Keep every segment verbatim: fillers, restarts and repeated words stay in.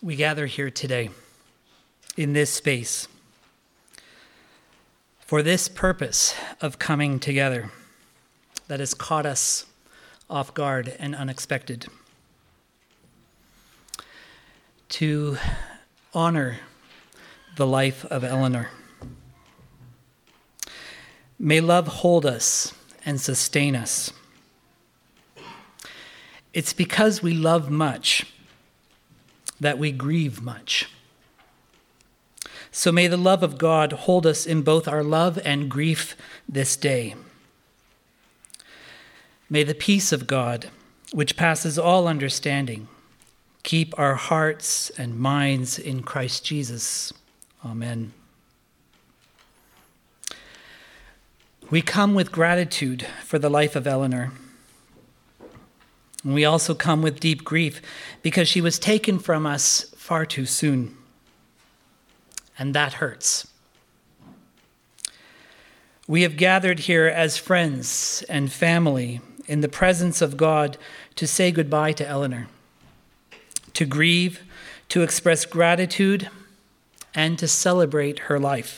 we gather here today in this space for this purpose of coming together that has caught us off guard and unexpected. To honor the life of Eleanor. May love hold us and sustain us. It's because we love much that we grieve much. So may the love of God hold us in both our love and grief this day. May the peace of God, which passes all understanding, keep our hearts and minds in Christ Jesus. Amen. We come with gratitude for the life of Eleanor. We also come with deep grief because she was taken from us far too soon. And that hurts. We have gathered here as friends and family in the presence of God to say goodbye to Eleanor, to grieve, to express gratitude, and to celebrate her life.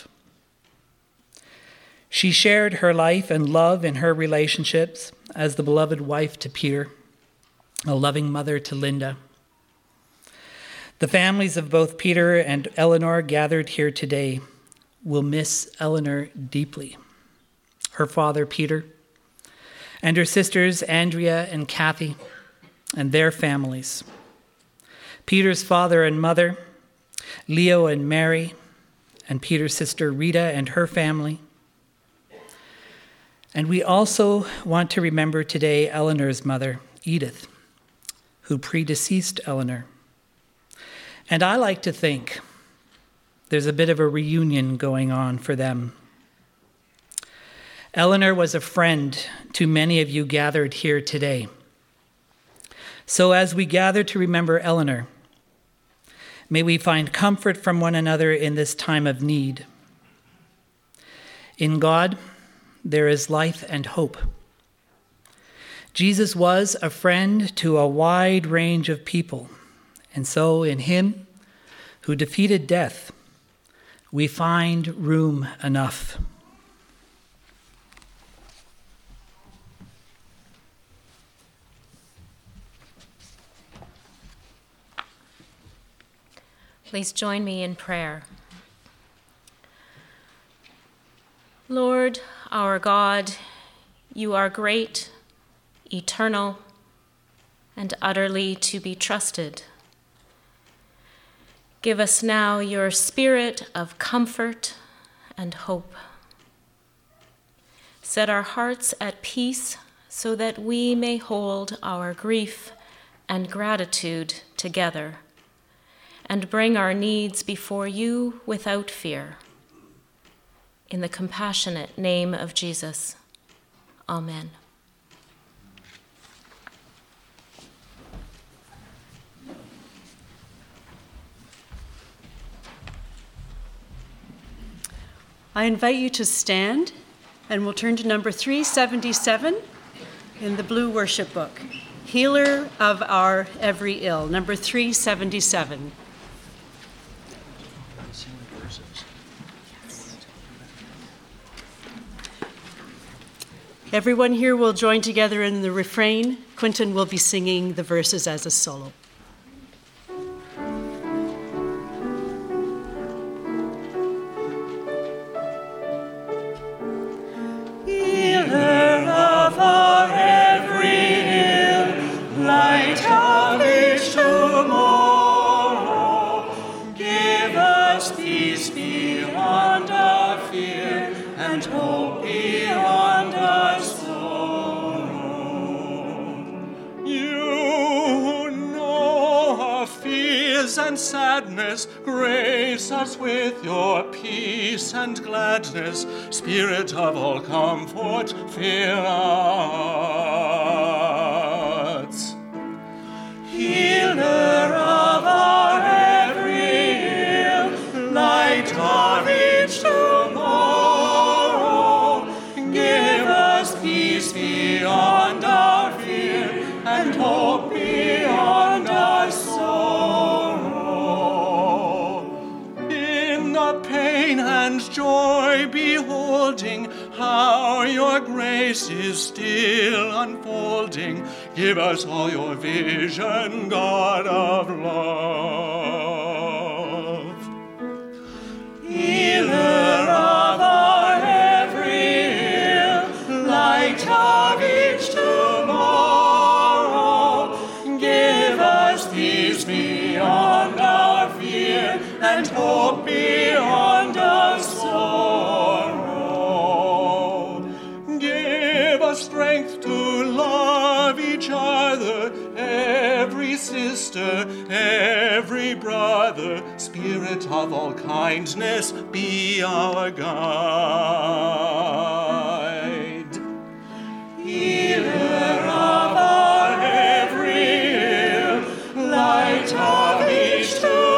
She shared her life and love in her relationships as the beloved wife to Peter, a loving mother to Linda. The families of both Peter and Eleanor gathered here today will miss Eleanor deeply. Her father, Peter, and her sisters, Andrea and Kathy, and their families. Peter's father and mother, Leo and Mary, and Peter's sister, Rita, and her family. And we also want to remember today Eleanor's mother, Edith, who predeceased Eleanor. And I like to think there's a bit of a reunion going on for them. Eleanor was a friend to many of you gathered here today. So as we gather to remember Eleanor, may we find comfort from one another in this time of need. In God, there is life and hope. Jesus was a friend to a wide range of people, and so in him, who defeated death, we find room enough. Please join me in prayer. Lord, our God, you are great, eternal, and utterly to be trusted. Give us now your spirit of comfort and hope. Set our hearts at peace so that we may hold our grief and gratitude together and bring our needs before you without fear. In the compassionate name of Jesus, amen. I invite you to stand, and we'll turn to number three seventy-seven in the blue worship book, Healer of Our Every Ill, number three seventy-seven. Everyone here will join together in the refrain. Quentin will be singing the verses as a solo. Healer of our every ill, light of each tomorrow, give us peace beyond our fear and hope beyond our sorrow. You know our fears and sadness, grace us with your peace and gladness. Spirit of all comfort, fill our hearts. Healer of our every ill, light of each tomorrow, give us peace beyond our fear and hope beyond our sorrow. your grace is still unfolding. Give us all your vision, God of love. Healer of our every ill, light of each tomorrow, give us peace beyond our fear and hope beyond our sorrow. Give us strength to love each other, every sister, every brother. Spirit of all kindness, be our guide. Healer of our every ill, light of each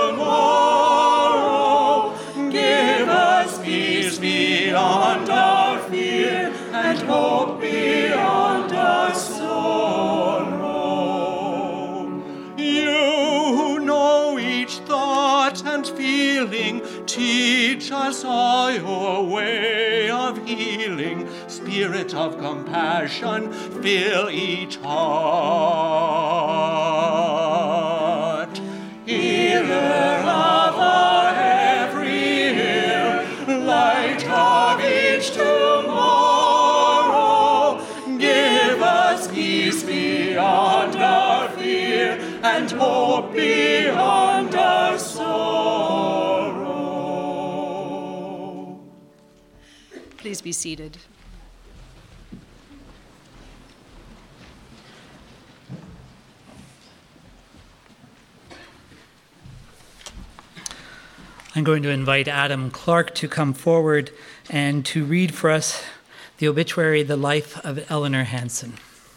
tomorrow, give us peace beyond our fear and hope beyond our sorrow. You who know each thought and feeling, teach us all your way of healing. Spirit of compassion, fill each heart. Healer of our every ill, light of each tomorrow, give us peace beyond our fear and hope beyond our sorrow. Please be seated. I'm going to invite Adam Clark to come forward and to read for us the obituary, The Life of Eleanor Hansen.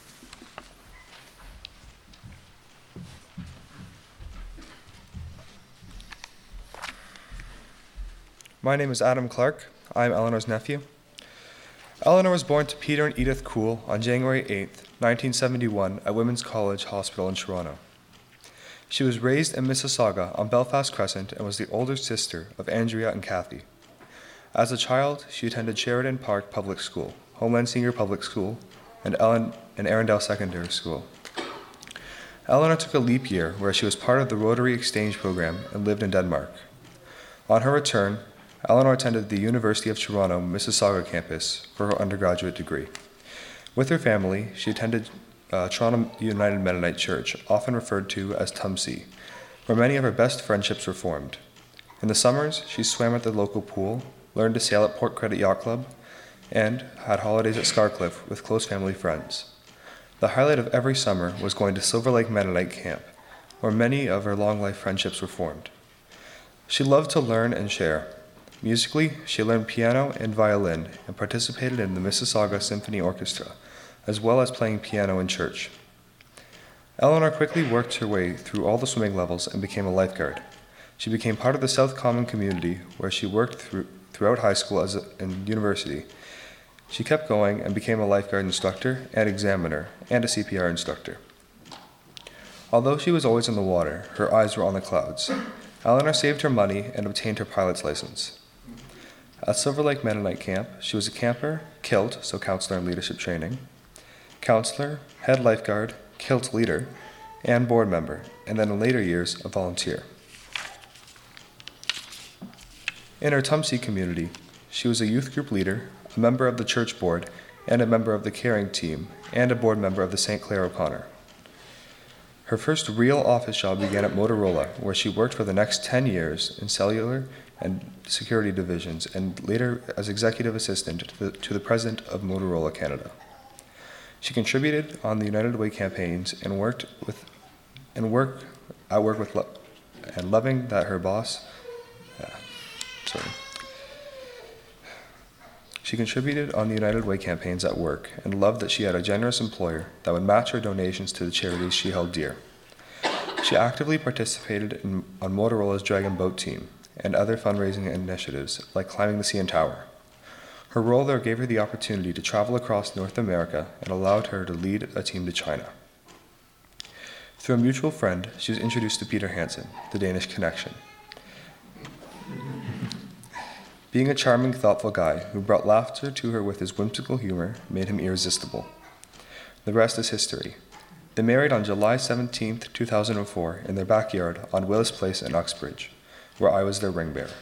My name is Adam Clark. I am Eleanor's nephew. Eleanor was born to Peter and Edith Kuhl on January eighth, nineteen seventy-one at Women's College Hospital in Toronto. She was raised in Mississauga on Belfast Crescent and was the older sister of Andrea and Kathy. As a child, she attended Sheridan Park Public School, Homeland Senior Public School, and Ellen and Arundel Secondary School. Eleanor took a leap year where she was part of the Rotary Exchange Program and lived in Denmark. On her return, Eleanor attended the University of Toronto Mississauga campus for her undergraduate degree. With her family, she attended uh, Toronto United Mennonite Church, often referred to as T U M C, where many of her best friendships were formed. In the summers, she swam at the local pool, learned to sail at Port Credit Yacht Club, and had holidays at Scarcliffe with close family friends. The highlight of every summer was going to Silver Lake Mennonite Camp, where many of her long-life friendships were formed. She loved to learn and share. Musically, she learned piano and violin and participated in the Mississauga Symphony Orchestra, as well as playing piano in church. Eleanor quickly worked her way through all the swimming levels and became a lifeguard. She became part of the South Common community, where she worked through, throughout high school as a, and university. She kept going and became a lifeguard instructor and examiner and a C P R instructor. Although she was always in the water, her eyes were on the clouds. Eleanor saved her money and obtained her pilot's license. At Silver Lake Mennonite Camp, she was a camper, kilt, so counselor and leadership training, counselor, head lifeguard, kilt leader, and board member, and then in later years, a volunteer. In her T U M C community, she was a youth group leader, a member of the church board, and a member of the caring team, and a board member of the Saint Clair O'Connor. Her first real office job began at Motorola, where she worked for the next ten years in cellular and security divisions, and later as executive assistant to the, to the president of Motorola Canada. She contributed on the United Way campaigns and worked with, and work, I work with, lo- and loving that her boss, uh, sorry. She contributed on the United Way campaigns at work and loved that she had a generous employer that would match her donations to the charities she held dear. She actively participated in, on Motorola's Dragon Boat team and other fundraising initiatives like climbing the C N Tower. Her role there gave her the opportunity to travel across North America and allowed her to lead a team to China. Through a mutual friend, she was introduced to Peter Hansen, the Danish connection. Being a charming, thoughtful guy who brought laughter to her with his whimsical humor made him irresistible. The rest is history. They married on July seventeenth, two thousand four, in their backyard on Willis Place in Uxbridge, where I was their ring bearer.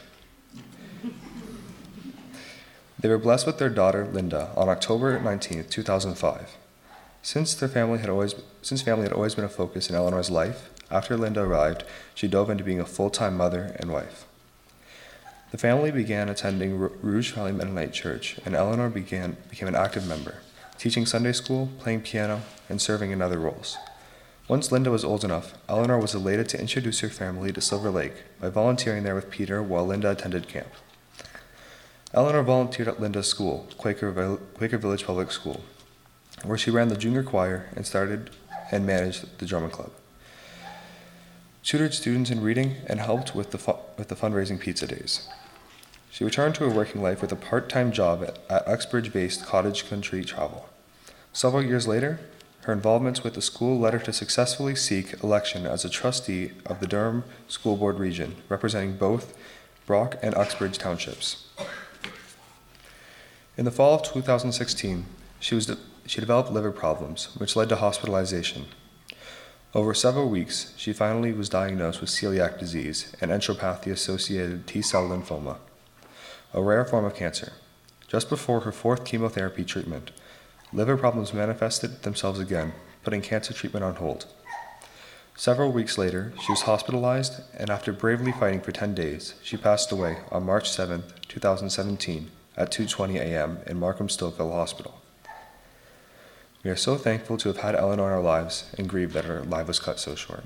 They were blessed with their daughter, Linda, on October nineteenth, two thousand five. Since their family had always, since family had always been a focus in Eleanor's life, after Linda arrived, she dove into being a full-time mother and wife. The family began attending Rouge Valley Mennonite Church, and Eleanor began, became an active member, teaching Sunday school, playing piano, and serving in other roles. Once Linda was old enough, Eleanor was elated to introduce her family to Silver Lake by volunteering there with Peter while Linda attended camp. Eleanor volunteered at Linda's school, Quaker, Quaker Village Public School, where she ran the junior choir and started and managed the drama club, tutored students in reading, and helped with the, fu- with the fundraising pizza days. She returned to her working life with a part-time job at, at Uxbridge-based Cottage Country Travel. Several years later, her involvements with the school led her to successfully seek election as a trustee of the Durham School Board region, representing both Brock and Uxbridge townships. In the fall of two thousand sixteen, she, was de- she developed liver problems, which led to hospitalization. Over several weeks, she finally was diagnosed with celiac disease and enteropathy-associated T-cell lymphoma, a rare form of cancer. Just before her fourth chemotherapy treatment, liver problems manifested themselves again, putting cancer treatment on hold. Several weeks later, she was hospitalized, and after bravely fighting for ten days, she passed away on March seventh, two thousand seventeen, at two twenty a.m. in Markham Stouffville Hospital. We are so thankful to have had Eleanor in our lives and grieved that her life was cut so short.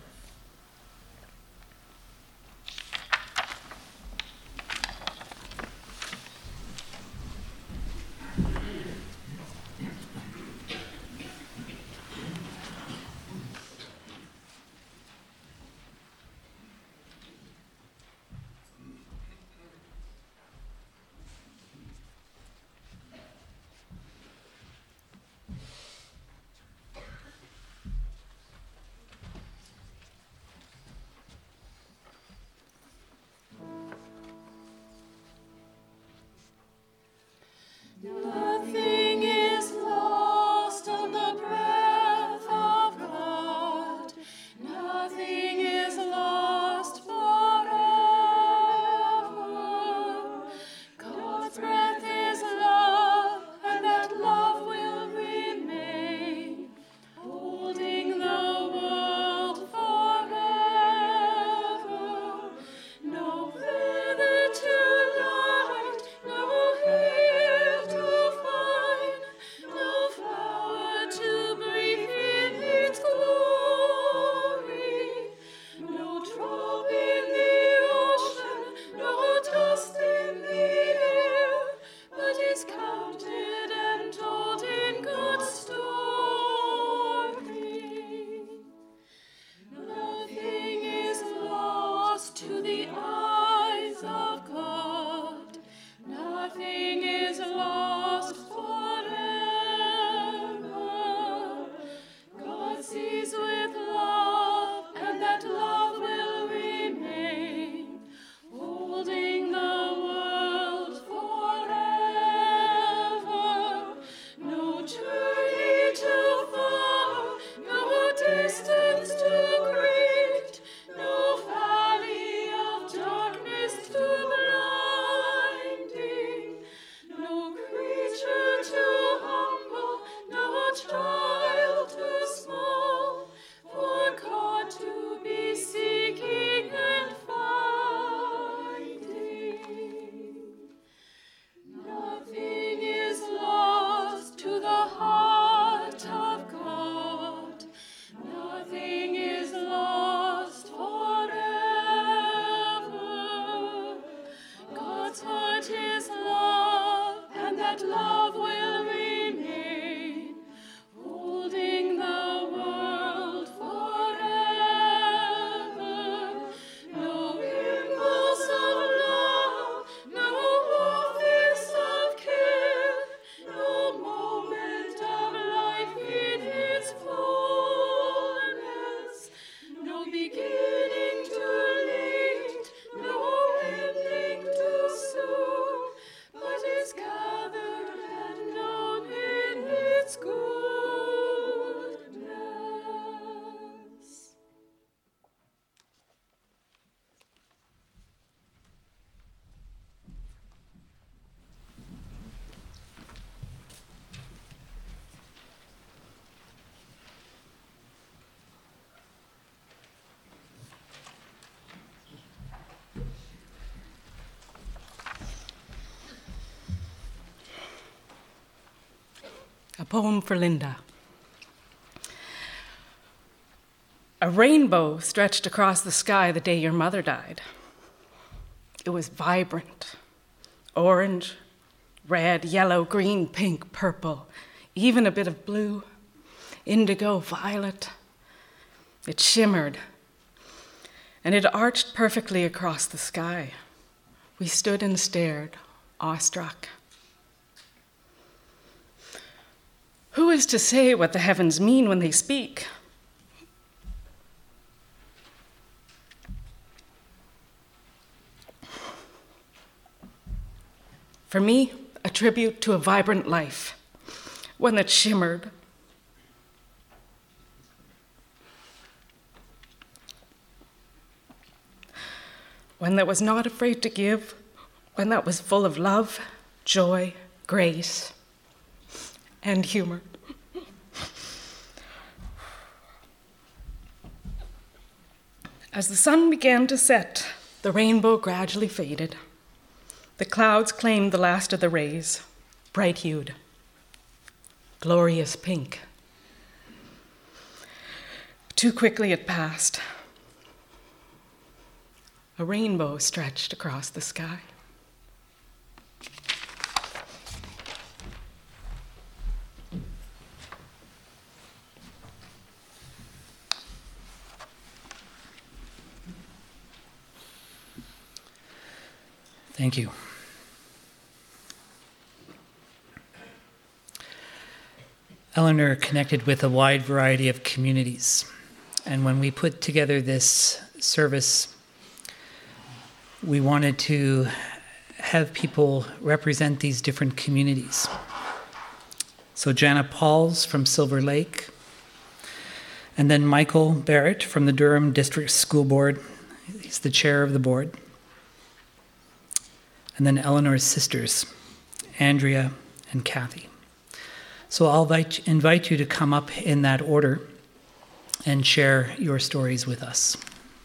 A poem for Linda. A rainbow stretched across the sky the day your mother died. It was vibrant, orange, red, yellow, green, pink, purple, even a bit of blue, indigo, violet. It shimmered, and it arched perfectly across the sky. We stood and stared, awestruck. Who is to say what the heavens mean when they speak? For me, a tribute to a vibrant life, one that shimmered. One that was not afraid to give, one that was full of love, joy, grace, and humor. As the sun began to set, the rainbow gradually faded. The clouds claimed the last of the rays, bright-hued, glorious pink. Too quickly it passed. A rainbow stretched across the sky. Thank you. Eleanor connected with a wide variety of communities. And when we put together this service, we wanted to have people represent these different communities. So Jana Pauls from Silver Lake, and then Michael Barrett from the Durham District School Board. He's the chair of the board. And then Eleanor's sisters, Andrea and Kathy. So I'll invite, invite you to come up in that order and share your stories with us.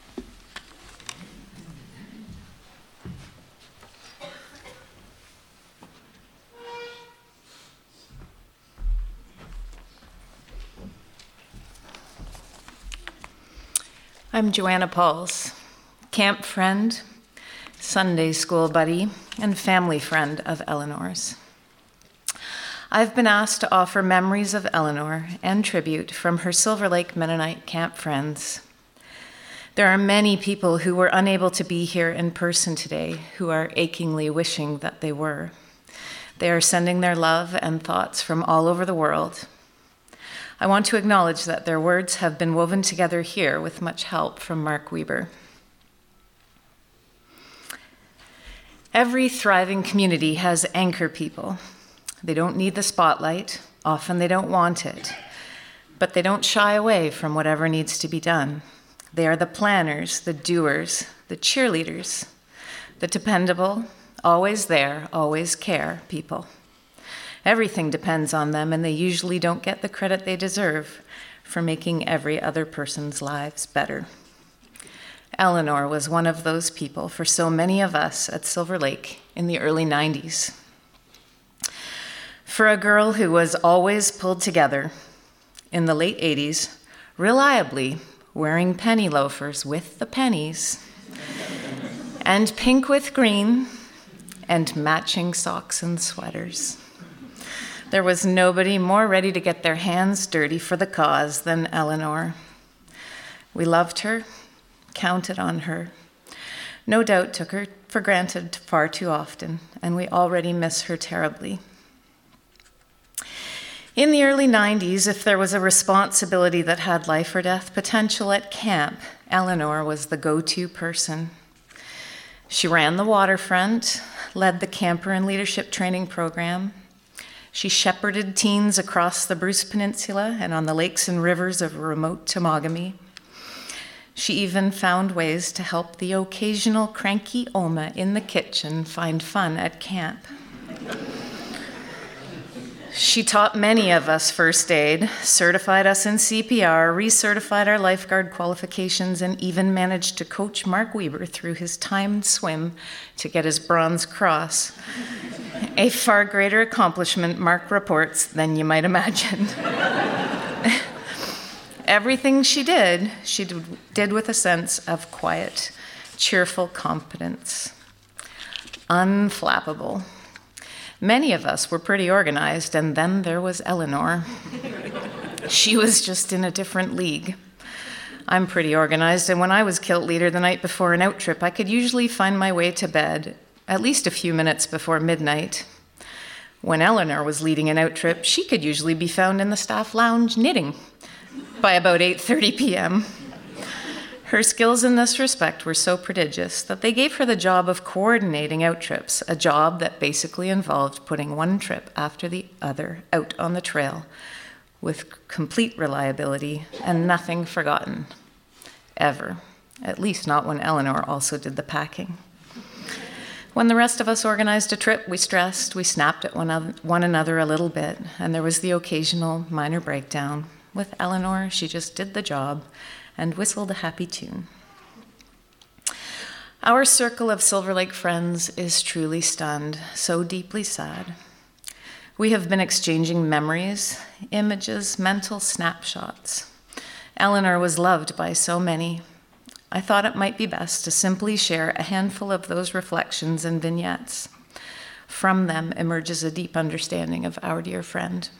I'm Joanna Pauls, camp friend, Sunday school buddy, and family friend of Eleanor's. I've been asked to offer memories of Eleanor and tribute from her Silver Lake Mennonite camp friends. There are many people who were unable to be here in person today who are achingly wishing that they were. They are sending their love and thoughts from all over the world. I want to acknowledge that their words have been woven together here with much help from Mark Weber. Every thriving community has anchor people. They don't need the spotlight, often they don't want it, but they don't shy away from whatever needs to be done. They are the planners, the doers, the cheerleaders, the dependable, always there, always care people. Everything depends on them, and they usually don't get the credit they deserve for making every other person's lives better. Eleanor was one of those people for so many of us at Silver Lake in the early nineties. For a girl who was always pulled together in the late eighties, reliably wearing penny loafers with the pennies, and pink with green, and matching socks and sweaters. There was nobody more ready to get their hands dirty for the cause than Eleanor. We loved her, counted on her, no doubt took her for granted far too often, and we already miss her terribly. In the early nineties, if there was a responsibility that had life or death potential at camp, Eleanor was the go-to person. She ran the waterfront, led the camper and leadership training program. She shepherded teens across the Bruce Peninsula and on the lakes and rivers of remote Temagami. She even found ways to help the occasional cranky Oma in the kitchen find fun at camp. She taught many of us first aid, certified us in C P R, recertified our lifeguard qualifications, and even managed to coach Mark Weber through his timed swim to get his Bronze Cross. A far greater accomplishment, Mark reports, than you might imagine. Everything she did, she did with a sense of quiet, cheerful competence. Unflappable. Many of us were pretty organized, and then there was Eleanor. She was just in a different league. I'm pretty organized, and when I was kilt leader the night before an out trip, I could usually find my way to bed at least a few minutes before midnight. When Eleanor was leading an out trip, she could usually be found in the staff lounge knitting by about eight thirty p.m. Her skills in this respect were so prodigious that they gave her the job of coordinating out trips, a job that basically involved putting one trip after the other out on the trail with complete reliability and nothing forgotten, ever, at least not when Eleanor also did the packing. When the rest of us organized a trip, we stressed, we snapped at one, one another a little bit, and there was the occasional minor breakdown. With Eleanor, she just did the job and whistled a happy tune. Our circle of Silver Lake friends is truly stunned, so deeply sad. We have been exchanging memories, images, mental snapshots. Eleanor was loved by so many. I thought it might be best to simply share a handful of those reflections and vignettes. From them emerges a deep understanding of our dear friend.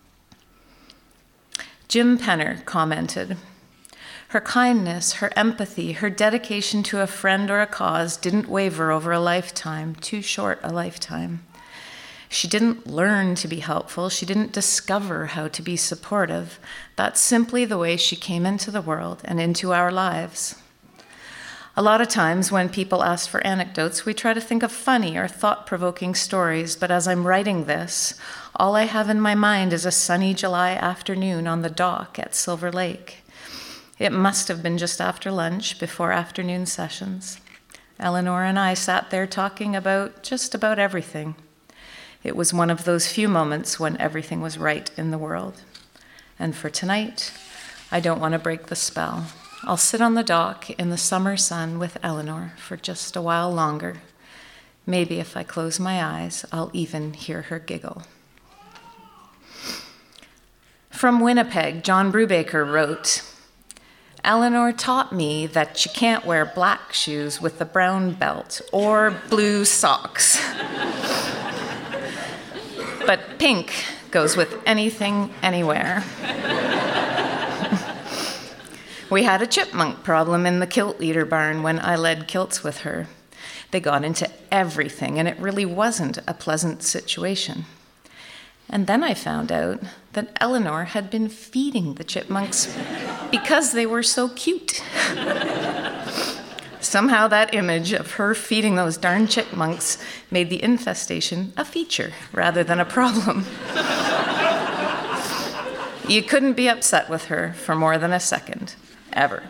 Jim Penner commented, "Her kindness, her empathy, her dedication to a friend or a cause didn't waver over a lifetime, too short a lifetime. She didn't learn to be helpful. She didn't discover how to be supportive. That's simply the way she came into the world and into our lives." A lot of times when people ask for anecdotes, we try to think of funny or thought-provoking stories, but as I'm writing this, all I have in my mind is a sunny July afternoon on the dock at Silver Lake. It must have been just after lunch, before afternoon sessions. Eleanor and I sat there talking about just about everything. It was one of those few moments when everything was right in the world. And for tonight, I don't want to break the spell. I'll sit on the dock in the summer sun with Eleanor for just a while longer. Maybe if I close my eyes, I'll even hear her giggle. From Winnipeg, John Brubaker wrote, "Eleanor taught me that you can't wear black shoes with a brown belt or blue socks. But pink goes with anything, anywhere." We had a chipmunk problem in the kilt leader barn when I led kilts with her. They got into everything, and it really wasn't a pleasant situation. And then I found out that Eleanor had been feeding the chipmunks because they were so cute. Somehow that image of her feeding those darn chipmunks made the infestation a feature rather than a problem. You couldn't be upset with her for more than a second, ever.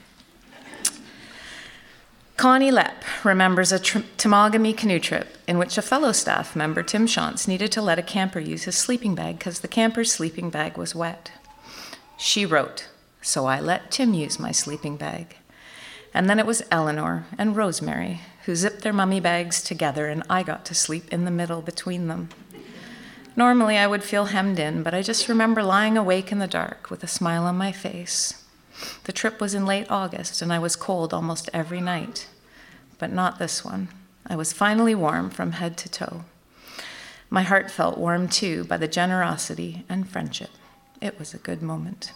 Connie Lepp remembers a tr- Temagami canoe trip in which a fellow staff member, Tim Shantz, needed to let a camper use his sleeping bag because the camper's sleeping bag was wet. She wrote, "So I let Tim use my sleeping bag." And then it was Eleanor and Rosemary who zipped their mummy bags together, and I got to sleep in the middle between them. Normally I would feel hemmed in, but I just remember lying awake in the dark with a smile on my face. The trip was in late August, and I was cold almost every night. But not this one. I was finally warm from head to toe. My heart felt warm, too, by the generosity and friendship. It was a good moment.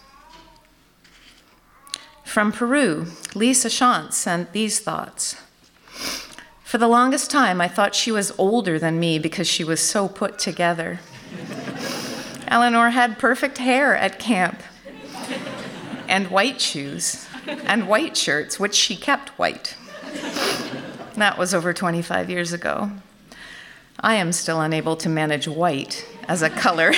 From Peru, Lisa Shantz sent these thoughts. "For the longest time, I thought she was older than me because she was so put together. Eleanor had perfect hair at camp, and white shoes, and white shirts, which she kept white. That was over twenty-five years ago. I am still unable to manage white as a color.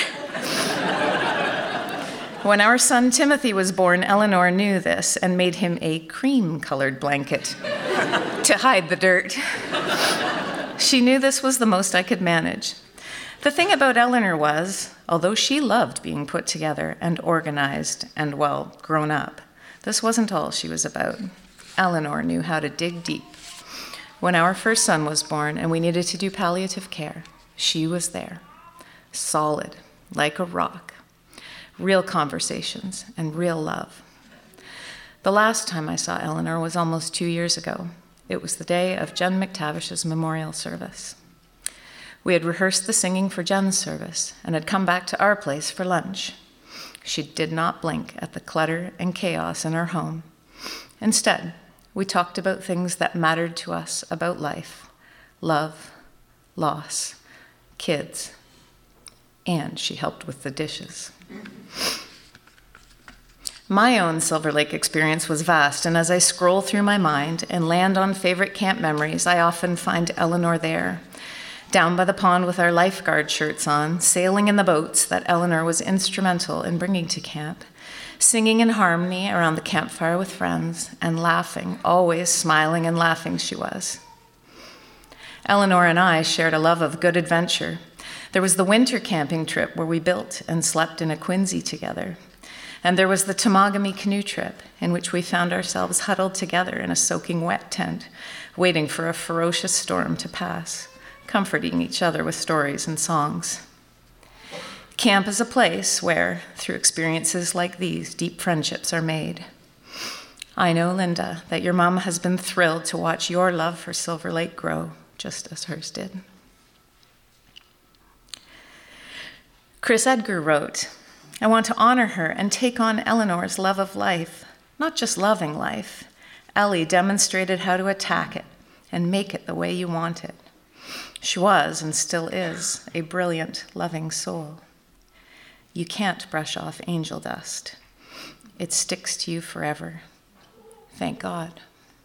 When our son Timothy was born, Eleanor knew this and made him a cream-colored blanket to hide the dirt. She knew this was the most I could manage. The thing about Eleanor was, although she loved being put together and organized and, well, grown up, this wasn't all she was about. Eleanor knew how to dig deep. When our first son was born and we needed to do palliative care, she was there, solid, like a rock, real conversations and real love. The last time I saw Eleanor was almost two years ago. It was the day of Jen McTavish's memorial service. We had rehearsed the singing for Jen's service and had come back to our place for lunch. She did not blink at the clutter and chaos in our home. Instead, we talked about things that mattered to us about life, love, loss, kids, and she helped with the dishes. My own Silver Lake experience was vast, and as I scroll through my mind and land on favorite camp memories, I often find Eleanor there, down by the pond with our lifeguard shirts on, sailing in the boats that Eleanor was instrumental in bringing to camp, singing in harmony around the campfire with friends, and laughing, always smiling and laughing she was. Eleanor and I shared a love of good adventure. There was the winter camping trip where we built and slept in a quinzee together. And there was the Temagami canoe trip, in which we found ourselves huddled together in a soaking wet tent, waiting for a ferocious storm to pass, comforting each other with stories and songs. Camp is a place where, through experiences like these, deep friendships are made. I know, Linda, that your mom has been thrilled to watch your love for Silver Lake grow, just as hers did. Chris Edgar wrote, I want to honor her and take on Eleanor's love of life, not just loving life. Ellie demonstrated how to attack it and make it the way you want it. She was, and still is, a brilliant, loving soul. You can't brush off angel dust. It sticks to you forever. Thank God.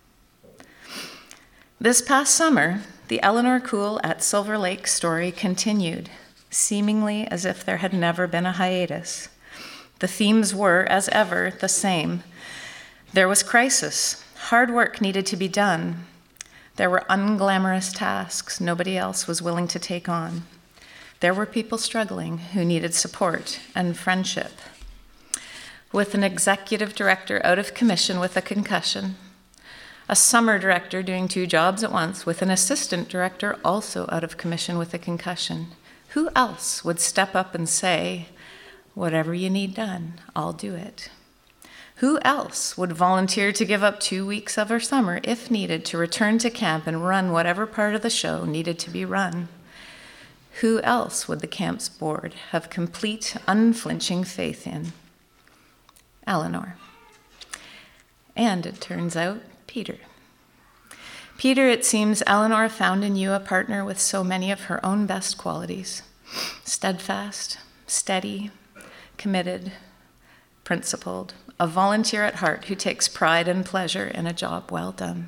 This past summer, the Eleanor Cool at Silver Lake story continued, seemingly as if there had never been a hiatus. The themes were, as ever, the same. There was crisis. Hard work needed to be done. There were unglamorous tasks nobody else was willing to take on. There were people struggling who needed support and friendship. With an executive director out of commission with a concussion, a summer director doing two jobs at once with an assistant director also out of commission with a concussion, who else would step up and say, whatever you need done, I'll do it? Who else would volunteer to give up two weeks of her summer, if needed, to return to camp and run whatever part of the show needed to be run? Who else would the camp's board have complete, unflinching faith in? Eleanor. And it turns out, Peter. Peter, it seems Eleanor found in you a partner with so many of her own best qualities. Steadfast, steady, committed, principled, a volunteer at heart who takes pride and pleasure in a job well done.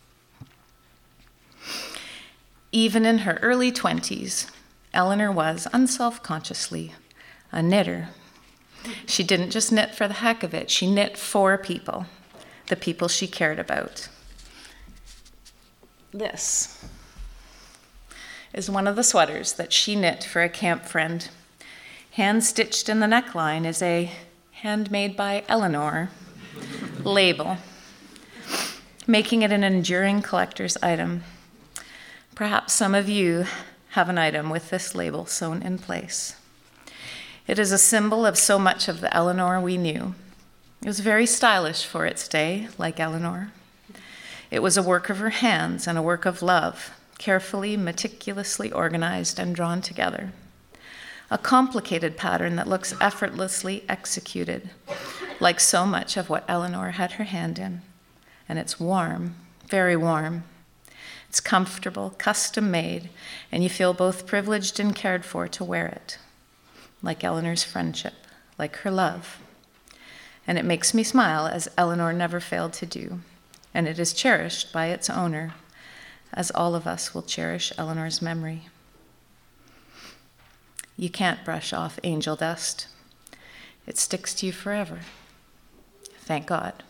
Even in her early twenties, Eleanor was, unselfconsciously, a knitter. She didn't just knit for the heck of it, she knit for people, the people she cared about. This is one of the sweaters that she knit for a camp friend. Hand-stitched in the neckline is a handmade by Eleanor label, making it an enduring collector's item. Perhaps some of you have an item with this label sewn in place. It is a symbol of so much of the Eleanor we knew. It was very stylish for its day, like Eleanor. It was a work of her hands and a work of love, carefully, meticulously organized and drawn together. A complicated pattern that looks effortlessly executed, like so much of what Eleanor had her hand in. And it's warm, very warm. It's comfortable, custom made, and you feel both privileged and cared for to wear it, like Eleanor's friendship, like her love. And it makes me smile, as Eleanor never failed to do. And it is cherished by its owner, as all of us will cherish Eleanor's memory. You can't brush off angel dust. It sticks to you forever. Thank God.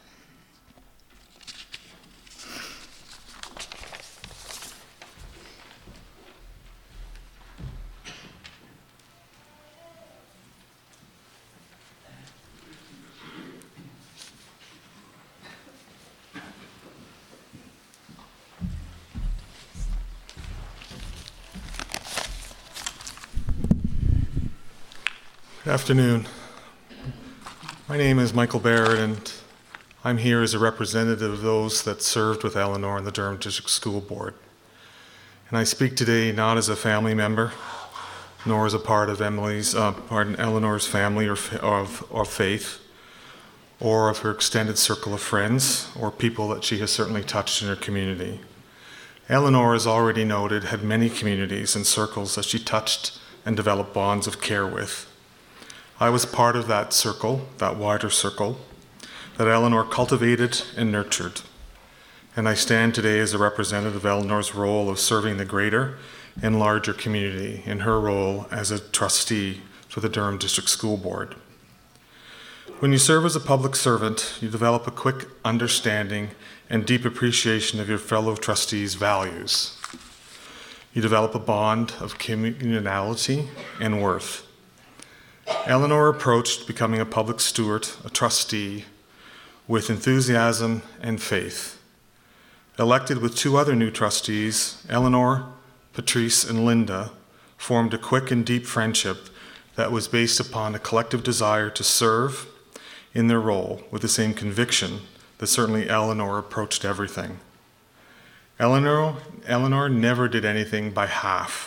Good afternoon. My name is Michael Barrett, and I'm here as a representative of those that served with Eleanor in the Durham District School Board. And I speak today not as a family member, nor as a part of Emily's, uh, pardon, Eleanor's family or of, of faith, or of her extended circle of friends, or people that she has certainly touched in her community. Eleanor, as already noted, had many communities and circles that she touched and developed bonds of care with. I was part of that circle, that wider circle, that Eleanor cultivated and nurtured. And I stand today as a representative of Eleanor's role of serving the greater and larger community in her role as a trustee for the Durham District School Board. When you serve as a public servant, you develop a quick understanding and deep appreciation of your fellow trustees' values. You develop a bond of communality and worth. Eleanor approached becoming a public steward, a trustee, with enthusiasm and faith. Elected with two other new trustees, Eleanor, Patrice, and Linda formed a quick and deep friendship that was based upon a collective desire to serve in their role with the same conviction that certainly Eleanor approached everything. Eleanor, Eleanor never did anything by half.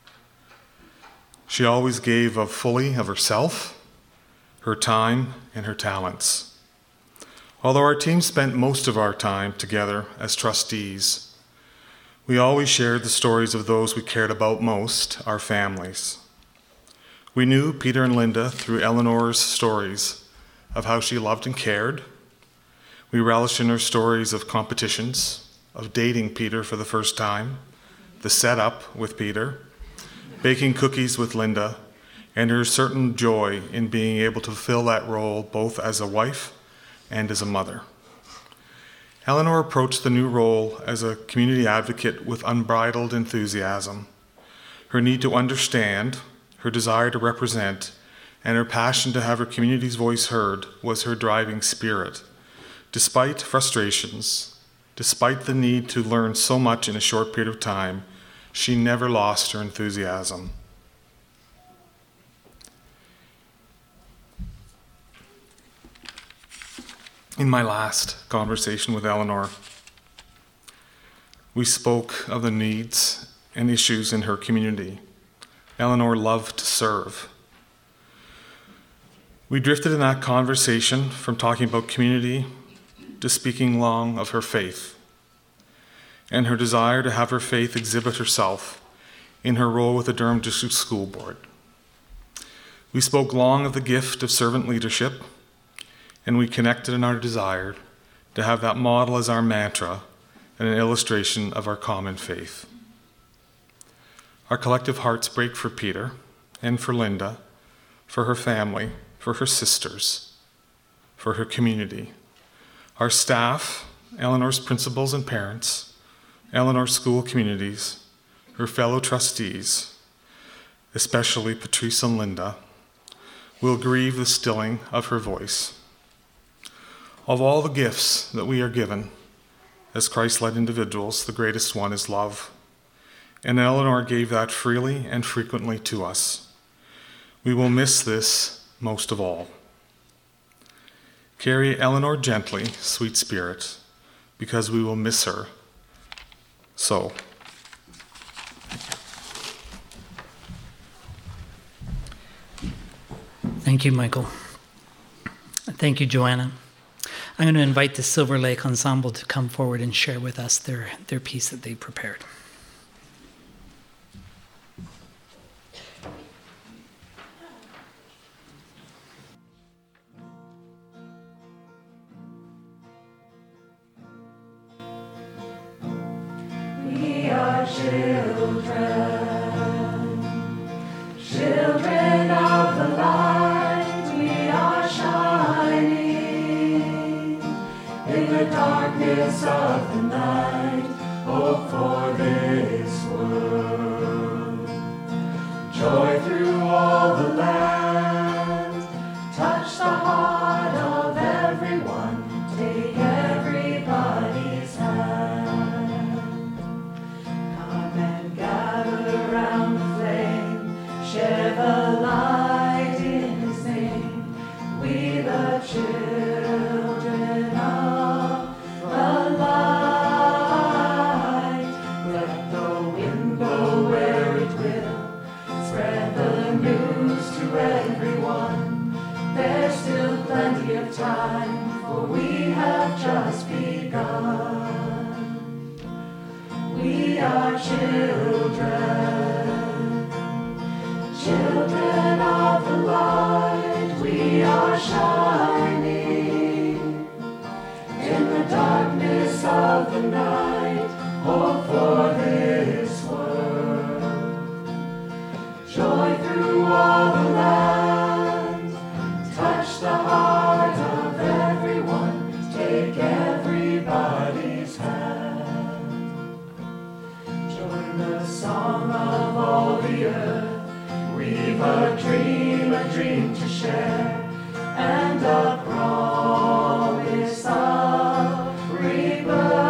She always gave of fully of herself, her time, and her talents. Although our team spent most of our time together as trustees, we always shared the stories of those we cared about most, our families. We knew Peter and Linda through Eleanor's stories of how she loved and cared. We relished in her stories of competitions, of dating Peter for the first time, the setup with Peter, baking cookies with Linda, and her certain joy in being able to fulfill that role both as a wife and as a mother. Eleanor approached the new role as a community advocate with unbridled enthusiasm. Her need to understand, her desire to represent, and her passion to have her community's voice heard was her driving spirit. Despite frustrations, despite the need to learn so much in a short period of time, she never lost her enthusiasm. In my last conversation with Eleanor, we spoke of the needs and issues in her community. Eleanor loved to serve. We drifted in that conversation from talking about community to speaking long of her faith and her desire to have her faith exhibit herself in her role with the Durham District School Board. We spoke long of the gift of servant leadership, and we connected in our desire to have that model as our mantra and an illustration of our common faith. Our collective hearts break for Peter and for Linda, for her family, for her sisters, for her community, our staff, Eleanor's principals and parents, Eleanor's school communities, her fellow trustees, especially Patrice and Linda, will grieve the stilling of her voice. Of all the gifts that we are given as Christ-led individuals, the greatest one is love. And Eleanor gave that freely and frequently to us. We will miss this most of all. Carry Eleanor gently, sweet spirit, because we will miss her so. Thank you, Michael. Thank you, Joanna. I'm going to invite the Silver Lake Ensemble to come forward and share with us their, their piece that they prepared. We are children, children of the light. We are shining in the darkness of the night. Hope for this world, joy through all the land. Touch the heart of everyone. Take everybody's hand. Come and gather around the flame. Share the light in sun. We are children, children of the light. We are shining in the darkness of the night. Hope for this world, joy through all the land. Touch the heart of everyone, take everybody's hand. Join the song of all the earth, we've a dream, a dream to share, and a promise of rebirth.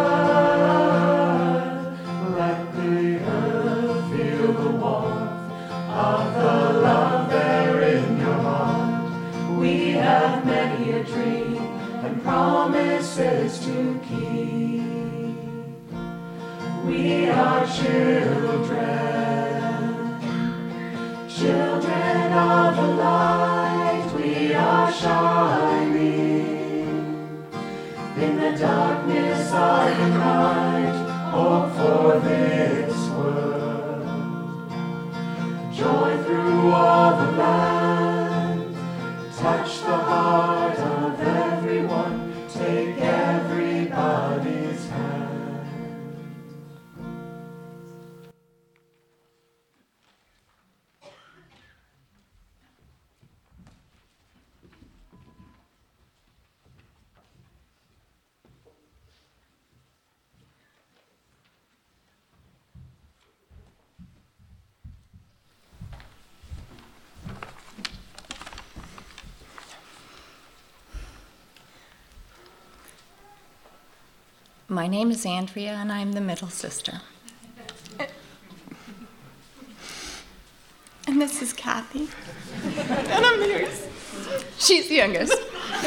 Let the earth feel the warmth of the love there in your heart. We have many a dream and promises to keep. We are children, children of the light. We are shining in the darkness of the night. Hope for this world, joy through all the land. Touch the heart of everyone, take everybody's hand. My name is Andrea, and I'm the middle sister. And this is Kathy. And I'm the youngest. She's the youngest.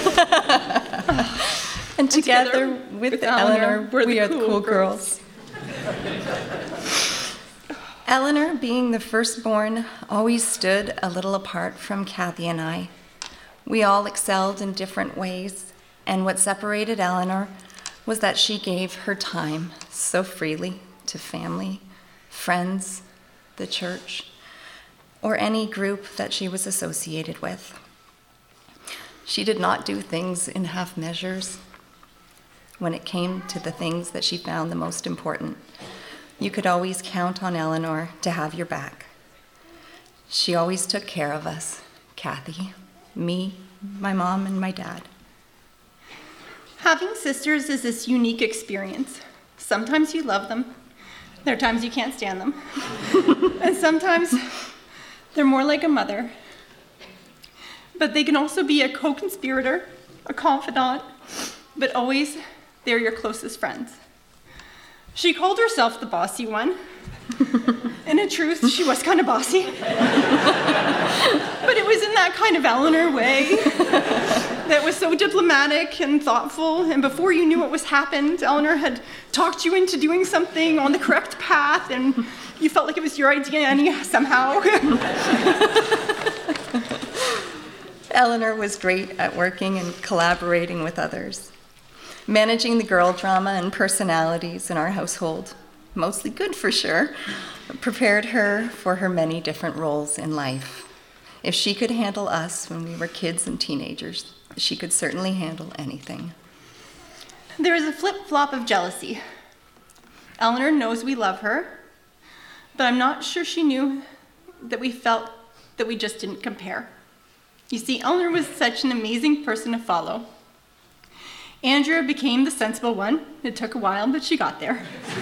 and, and together, together with, with Eleanor, Eleanor, we're we the are cool the cool girls. girls. Eleanor, being the firstborn, always stood a little apart from Kathy and I. We all excelled in different ways, and what separated Eleanor was that she gave her time so freely to family, friends, the church, or any group that she was associated with. She did not do things in half measures. When it came to the things that she found the most important, you could always count on Eleanor to have your back. She always took care of us, Kathy, me, my mom, and my dad. Having sisters is this unique experience. Sometimes you love them. There are times you can't stand them. And sometimes they're more like a mother. But they can also be a co-conspirator, a confidant, but always they're your closest friends. She called herself the bossy one. And in truth, she was kind of bossy. But it was in that kind of Eleanor way that was so diplomatic and thoughtful. And before you knew what was happened, Eleanor had talked you into doing something on the correct path, and you felt like it was your idea somehow. Eleanor was great at working and collaborating with others, managing the girl drama and personalities in our household. Mostly good for sure, prepared her for her many different roles in life. If she could handle us when we were kids and teenagers, she could certainly handle anything. There is a flip-flop of jealousy. Eleanor knows we love her, but I'm not sure she knew that we felt that we just didn't compare. You see, Eleanor was such an amazing person to follow. Andrea became the sensible one. It took a while, but she got there.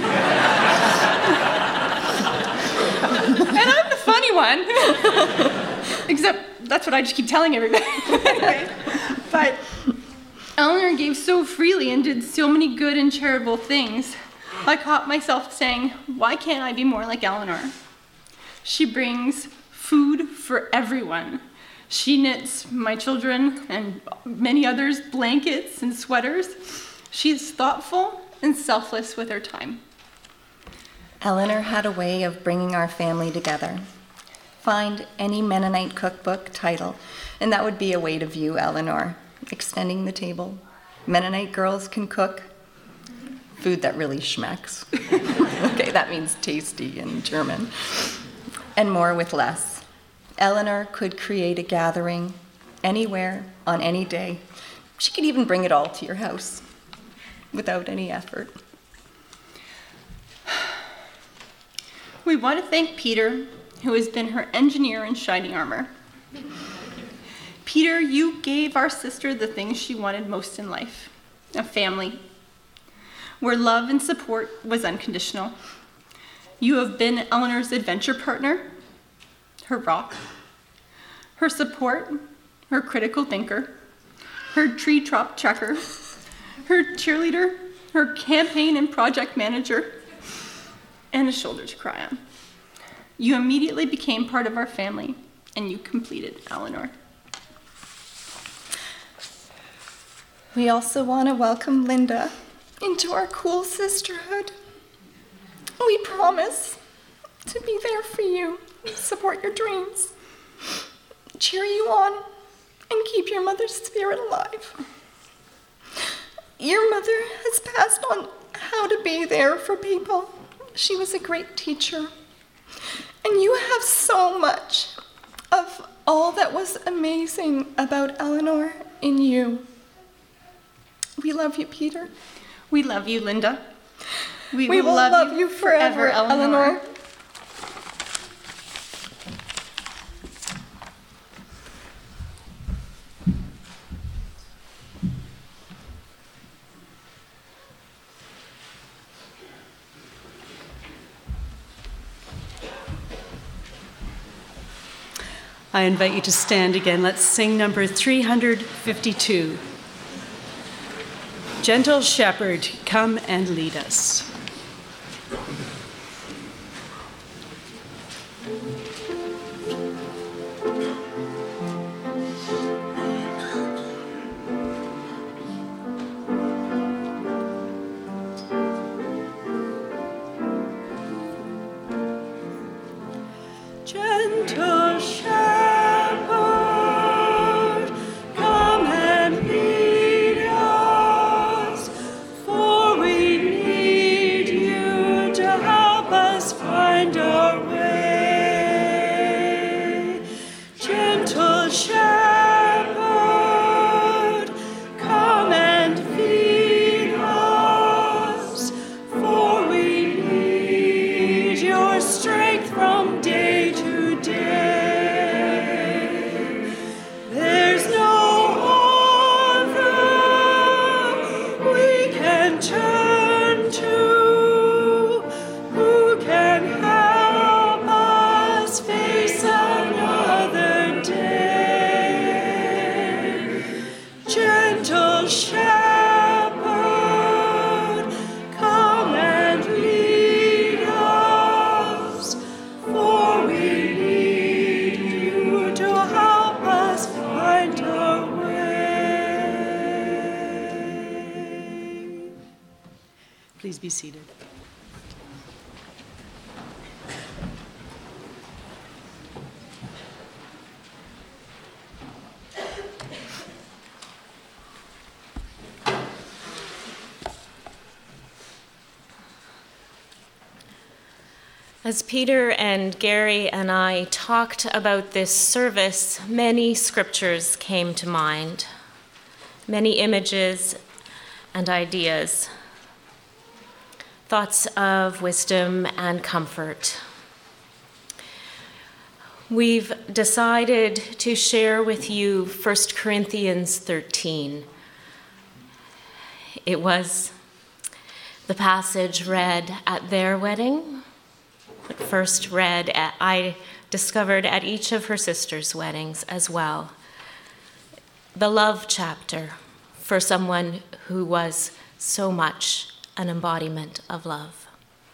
And I'm the funny one. Except that's what I just keep telling everybody. Anyway, but Eleanor gave so freely and did so many good and charitable things. I caught myself saying, why can't I be more like Eleanor? She brings food for everyone. She knits my children and many others blankets and sweaters. She is thoughtful and selfless with her time. Eleanor had a way of bringing our family together. Find any Mennonite cookbook title, and that would be a way to view Eleanor. Extending the table. Mennonite girls can cook. food that really schmecks. Okay, that means tasty in German. And more with less. Eleanor could create a gathering anywhere, on any day. She could even bring it all to your house without any effort. We want to thank Peter, who has been her engineer in shining armor. Peter, you gave our sister the things she wanted most in life, a family, where love and support was unconditional. You have been Eleanor's adventure partner, her rock, her support, her critical thinker, her tree top checker, her cheerleader, her campaign and project manager, and a shoulder to cry on. You immediately became part of our family, and you completed Eleanor. We also want to welcome Linda into our cool sisterhood. We promise to be there for you, support your dreams, cheer you on, and keep your mother's spirit alive. Your mother has passed on how to be there for people. She was a great teacher. And you have so much of all that was amazing about Eleanor in you. We love you, Peter. We love you, Linda. We, we will, will love, love you you forever, forever, Eleanor. Eleanor. I invite you to stand again. Let's sing number three hundred fifty-two. Gentle Shepherd, come and lead us. Gentle Shepherd, come and lead us, for we need you to help us find our way. Gentle Shepherd, come and feed us, for we need your strength from day to day. There's no other we can turn to who can help us face another day. Gentle Shepherd, come and lead us, for we need you to help us find our way. Please be seated. As Peter and Gary and I talked about this service, many scriptures came to mind, many images and ideas, thoughts of wisdom and comfort. We've decided to share with you First Corinthians thirteen. It was the passage read at their wedding, but first read at, I discovered at each of her sisters' weddings as well. The love chapter for someone who was so much an embodiment of love.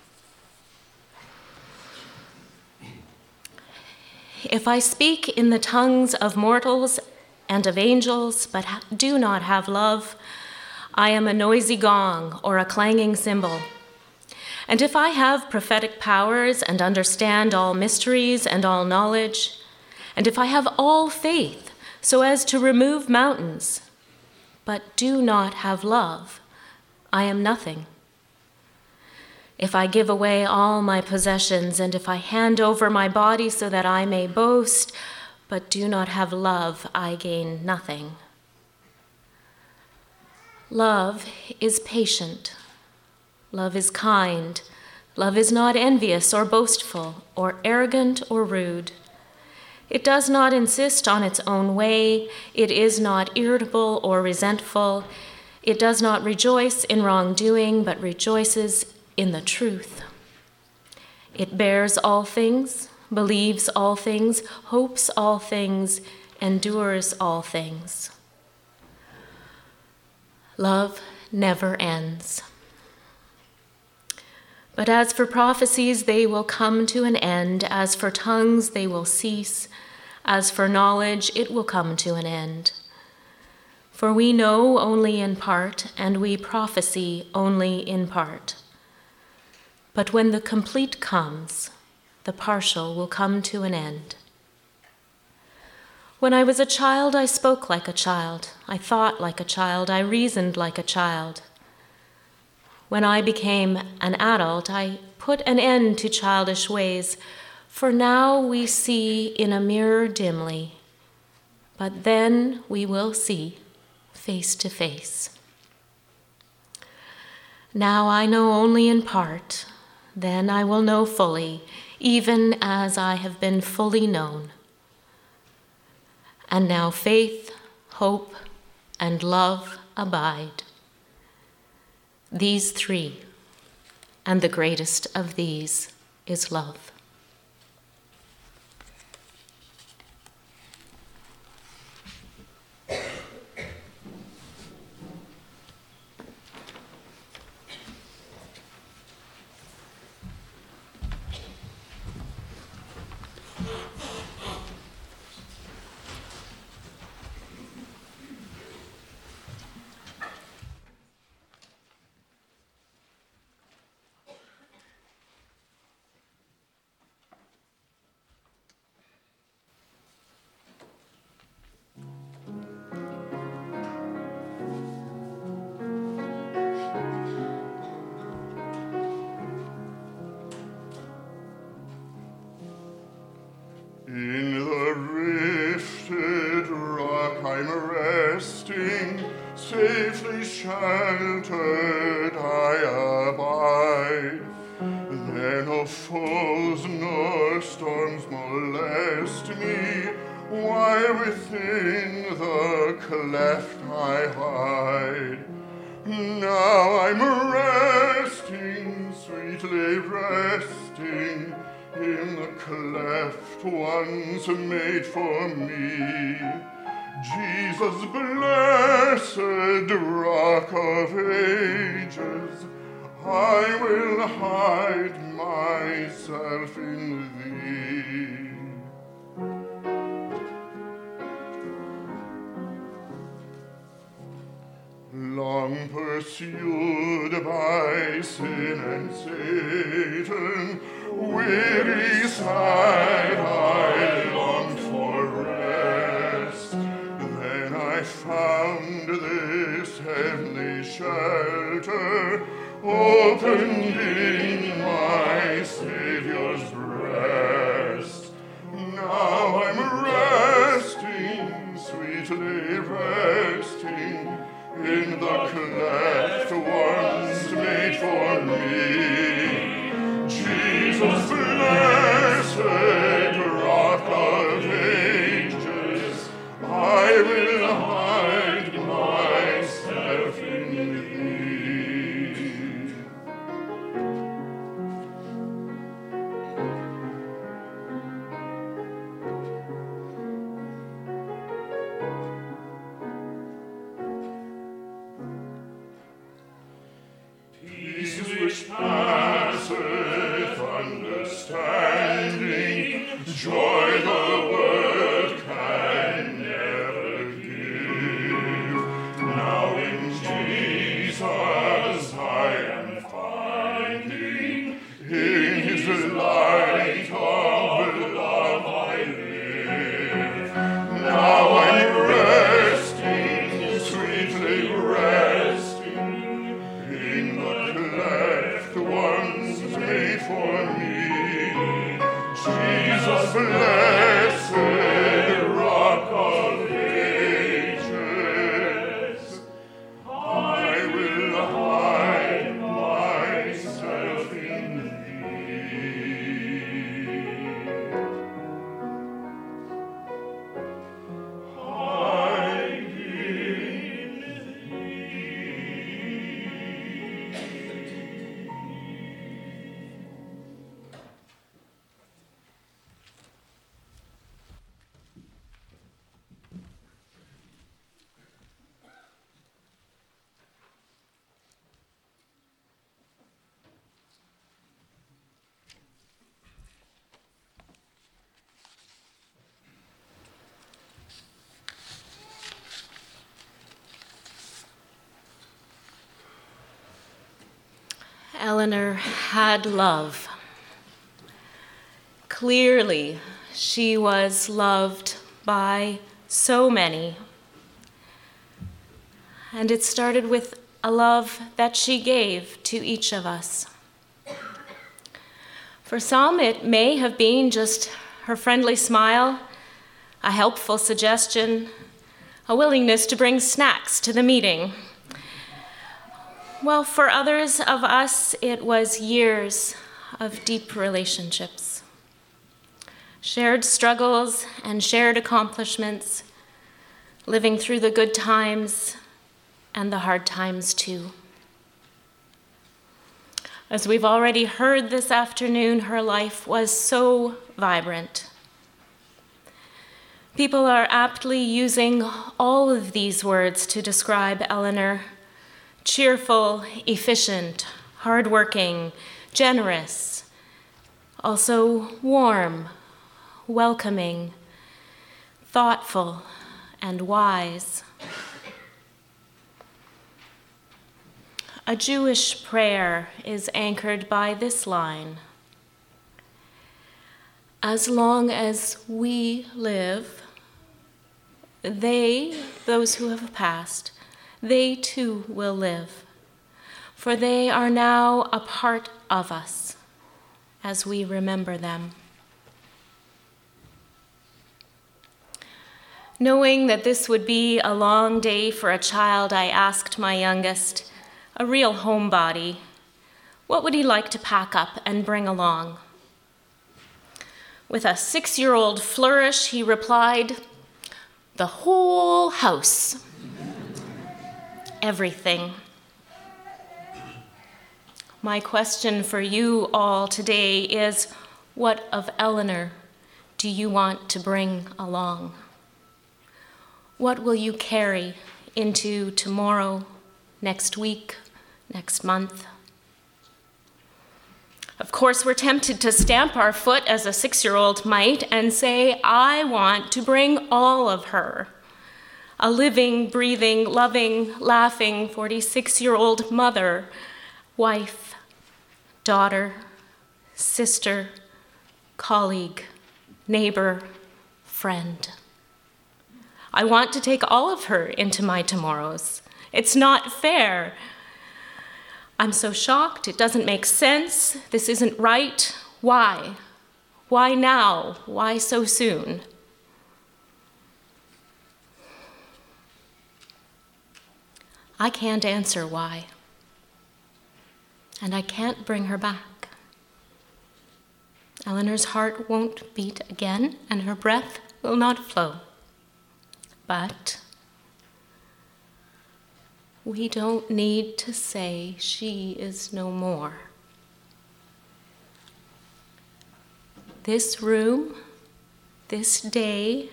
If I speak in the tongues of mortals and of angels, but ha- do not have love, I am a noisy gong or a clanging cymbal. And if I have prophetic powers and understand all mysteries and all knowledge, and if I have all faith so as to remove mountains, but do not have love, I am nothing. If I give away all my possessions, and if I hand over my body so that I may boast, but do not have love, I gain nothing. Love is patient. Love is kind. Love is not envious or boastful or arrogant or rude. It does not insist on its own way. It is not irritable or resentful. It does not rejoice in wrongdoing, but rejoices in the truth. It bears all things, believes all things, hopes all things, endures all things. Love never ends. But as for prophecies, they will come to an end. As for tongues, they will cease. As for knowledge, it will come to an end. For we know only in part, and we prophesy only in part. But when the complete comes, the partial will come to an end. When I was a child, I spoke like a child. I thought like a child. I reasoned like a child. When I became an adult, I put an end to childish ways, for now we see in a mirror dimly, but then we will see face to face. Now I know only in part, then I will know fully, even as I have been fully known. And now faith, hope, and love abide. These three, and the greatest of these is love. In the rifted rock I'm resting, safely sheltered I abide. Then no foes nor storms molest me, while within the cleft I hide. Now I'm resting, sweetly resting, in the cleft once made for me. Jesus, blessed rock of ages, I will hide myself in thee. Long pursued by sin and Satan, weary side I longed for rest. Then I found this heavenly shelter opened in my Savior's breast. Now I'm resting, sweetly resting, in the cleft once made for me. Jesus, blessed rock of ages, I will hide myself in thee. Peace which passeth understanding, joy the world can never give. Now in Jesus I am finding, in his light of love I live. Now I'm resting, sweetly resting, in the cleft one Jesus, blessed Rock of Ages, I will hide myself in Eleanor had love. Clearly, she was loved by so many. And it started with a love that she gave to each of us. For some, it may have been just her friendly smile, a helpful suggestion, a willingness to bring snacks to the meeting. Well, for others of us, it was years of deep relationships, shared struggles and shared accomplishments, living through the good times and the hard times too. As we've already heard this afternoon, her life was so vibrant. People are aptly using all of these words to describe Eleanor: cheerful, efficient, hardworking, generous, also warm, welcoming, thoughtful, and wise. A Jewish prayer is anchored by this line: as long as we live, they, those who have passed, they too will live, for they are now a part of us as we remember them. Knowing that this would be a long day for a child, I asked my youngest, a real homebody, what would he like to pack up and bring along? With a six-year-old flourish, he replied, the whole house. Everything. My question for you all today is, what of Eleanor do you want to bring along? What will you carry into tomorrow, next week, next month? Of course, we're tempted to stamp our foot as a six-year-old might and say, I want to bring all of her. A living, breathing, loving, laughing forty-six-year-old mother, wife, daughter, sister, colleague, neighbor, friend. I want to take all of her into my tomorrows. It's not fair. I'm so shocked. It doesn't make sense. This isn't right. Why? Why now? Why so soon? I can't answer why. And I can't bring her back. Eleanor's heart won't beat again, and her breath will not flow. But we don't need to say she is no more. This room, this day,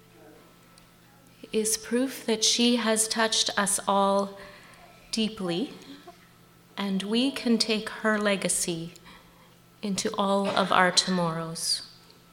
is proof that she has touched us all deeply, and we can take her legacy into all of our tomorrows.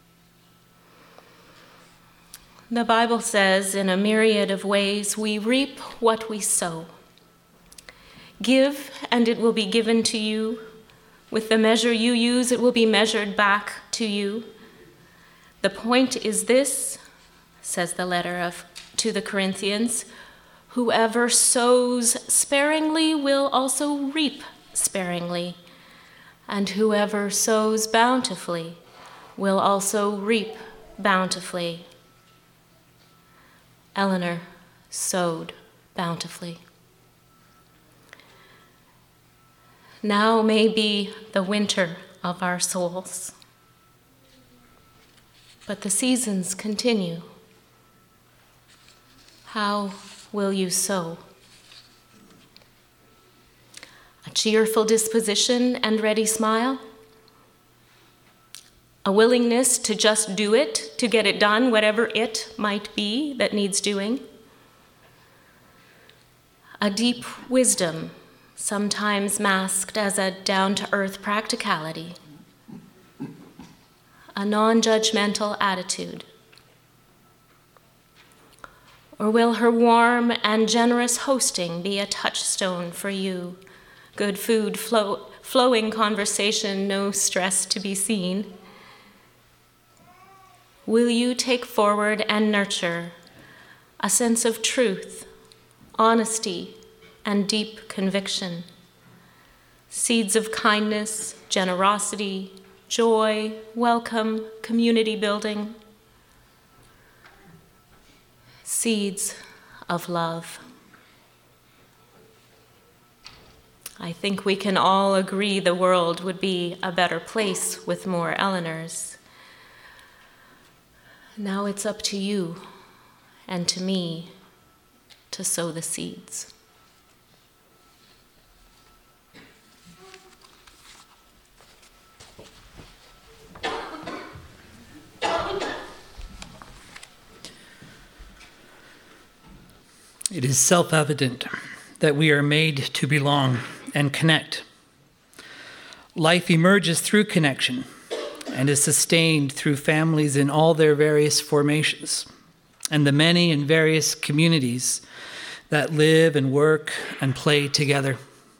The Bible says in a myriad of ways, we reap what we sow. Give, and it will be given to you. With the measure you use, it will be measured back to you. The point is this, says the letter of to the Corinthians, whoever sows sparingly will also reap sparingly, and whoever sows bountifully will also reap bountifully. Eleanor sowed bountifully. Now may be the winter of our souls, but the seasons continue. How will you sow? A cheerful disposition and ready smile? A willingness to just do it, to get it done, whatever it might be that needs doing? A deep wisdom, sometimes masked as a down-to-earth practicality? A non-judgmental attitude? Or will her warm and generous hosting be a touchstone for you? Good food, flow, flowing conversation, no stress to be seen. Will you take forward and nurture a sense of truth, honesty, and deep conviction? Seeds of kindness, generosity, joy, welcome, community building. Seeds of love. I think we can all agree the world would be a better place with more Eleanors. Now it's up to you and to me to sow the seeds. It is self-evident that we are made to belong and connect. Life emerges through connection and is sustained through families in all their various formations and the many and various communities that live and work and play together.